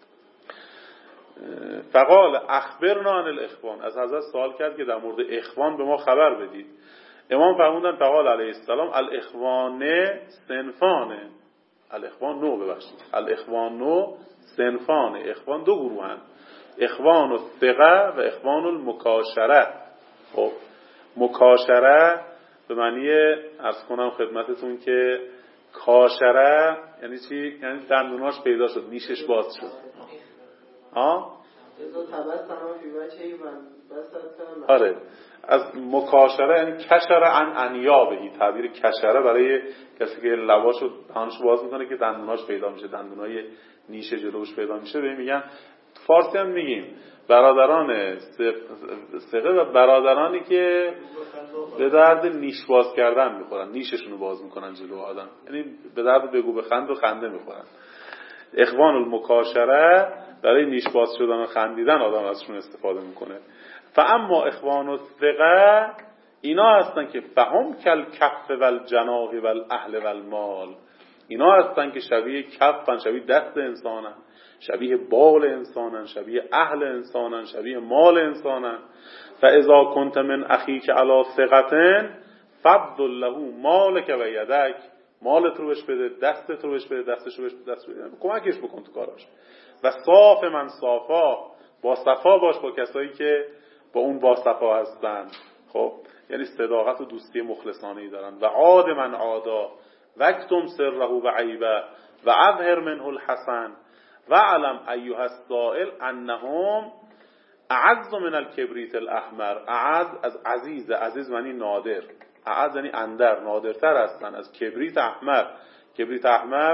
فقال اخبرنا عن الاخوان، از حضرت سوال کرد که در مورد اخوان به ما خبر بدید. امام فرمودن فقال علیه السلام الاخوان صنفانه، الاخوان نو ببخشید، الاخوان نو صنفانه، اخوان دو گروه هستند، اخوان الثقه و اخوان المکاشره. خب مکاشره به معنی عرض کنم خدمتتون که کاشره یعنی چی؟ یعنی دندوناش پیدا شد، نیشش باز شد. آره، از مکاشره یعنی کشره عن انیابهی، تعبیر کشره برای کسی که لباشو دهانشو باز میکنه که دندوناش پیدا میشه، دندونای نیش جلوش پیدا میشه. ببین میگن فارسی هم میگیم برادران ثقه و برادرانی که به درد نیش باز کردن میخورن، نیششونو باز میکنن جلو آدم، یعنی به درد بگو بخند و خنده میخورن. اخوان المکاشره برای نیش باز شدن و خندیدن آدم ازشون استفاده میکنه. فاما اخوان الثقه اینا هستن که فهم کل کف و الجناح و الاهل و المال، اینا هستن که شبیه کفن، شبیه دست انسانن، شبیه بال انسانن، شبیه اهل انسانن، شبیه مال انسانن. فاذا کنت من اخیک علی ثقه فضل له مالک و یدک، مالت رو بهش بده، دستت رو بهش بده، دستش رو بهش بده، دستش رو بده، کمکش بکن تو کاراش. و صاف من صافا، با صفا باش با کسایی که با اون با صفا هستن. خب یعنی صداقت و دوستی مخلصانه‌ای دارن. و عاد من عادا وکتم سره و عیبه و اظهر منه الحسن و علم ایها السائل انهم اعز من الکبریت الاحمر. اعز از عزیز، عزیز معنی نادر، اعز یعنی اندر، نادرتر هستن از کبریت احمر. کبریت احمر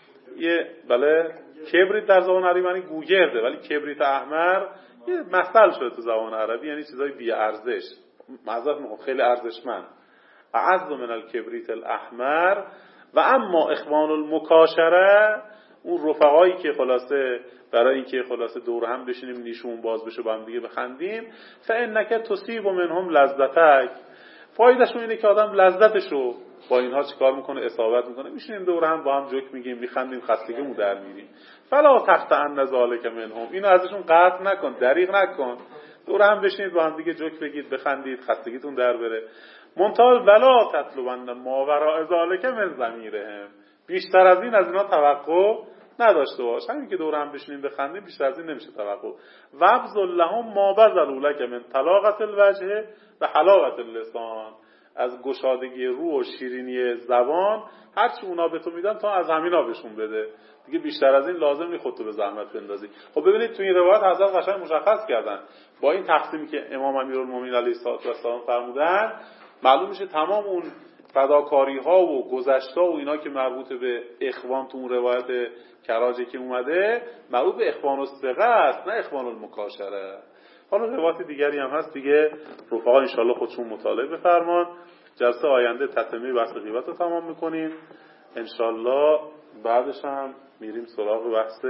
یه بله کبریت در زبان عربی معنی گوگرده، ولی کبریت احمر یه مثل شده تو زبان عربی، یعنی چیزای بی ارزش، معذرت میخوام خیلی ارزشمند. اعز من الکبریت الاحمر. و اما اخوان المکاشره، اون رفقایی که خلاصه برای اینکه خلاصه دور هم بشینیم نیشون باز بشه با هم دیگه بخندیم، فانک تصیب منهم لذتک، فایدهشون اینه که آدم لذتشو با اینها چیکار میکنه؟ اصابت میکنه. میشینیم دور هم با هم جوک میگیم، میخندیم، خستگیمون در میریم. فلا تقطعن ذلک منهم، اینو ازشون قطع نکن، دریغ نکن، دور هم بشینید با هم دیگه جوک بگید، بخندید، خستگیتون در بره. منتها ولا تطلبن ما وراء ذلک من ضمیرهم، بیشتر از این از اینا توقع نداشته باش. همین که دور هم بشینیم بخندیم بیشتر از این نمیشه توقع. وابذل لهم ما بذلوا لک من طلاقة الوجه و حلاوة اللسان، از گشادگی رو و شیرینی زبان هرچی اونا به تو میدن تا از همینا بهشون بده. دیگه بیشتر از این لازم نیست خودتو به زحمت بندازی. خب ببینید تو این روایت حضرت قشنگ مشخص کردن با این تقسیمی که امام امیرالمومنین علیه السلام فرمودن، معلوم میشه تمام اون فداکاری ها و گذشته و اینا که مربوط به اخوان تو اون روایت کراجی که اومده مربوط به اخوان الثقه است، نه اخوان المکاشره. حالا روایت دیگری هم هست دیگه، رفقا انشالله خودشون مطالعه بفرمان. جلسه آینده تتمه بحث غیبت رو تمام میکنیم انشالله، بعدش هم میریم سراغ بحث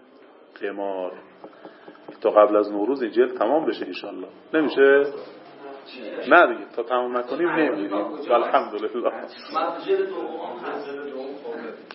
قمار تا قبل از نوروز این جلد تمام بشه انشالله. نمیشه؟ نه دیگه تا تمام نکنیم نمیریم. الحمدلله.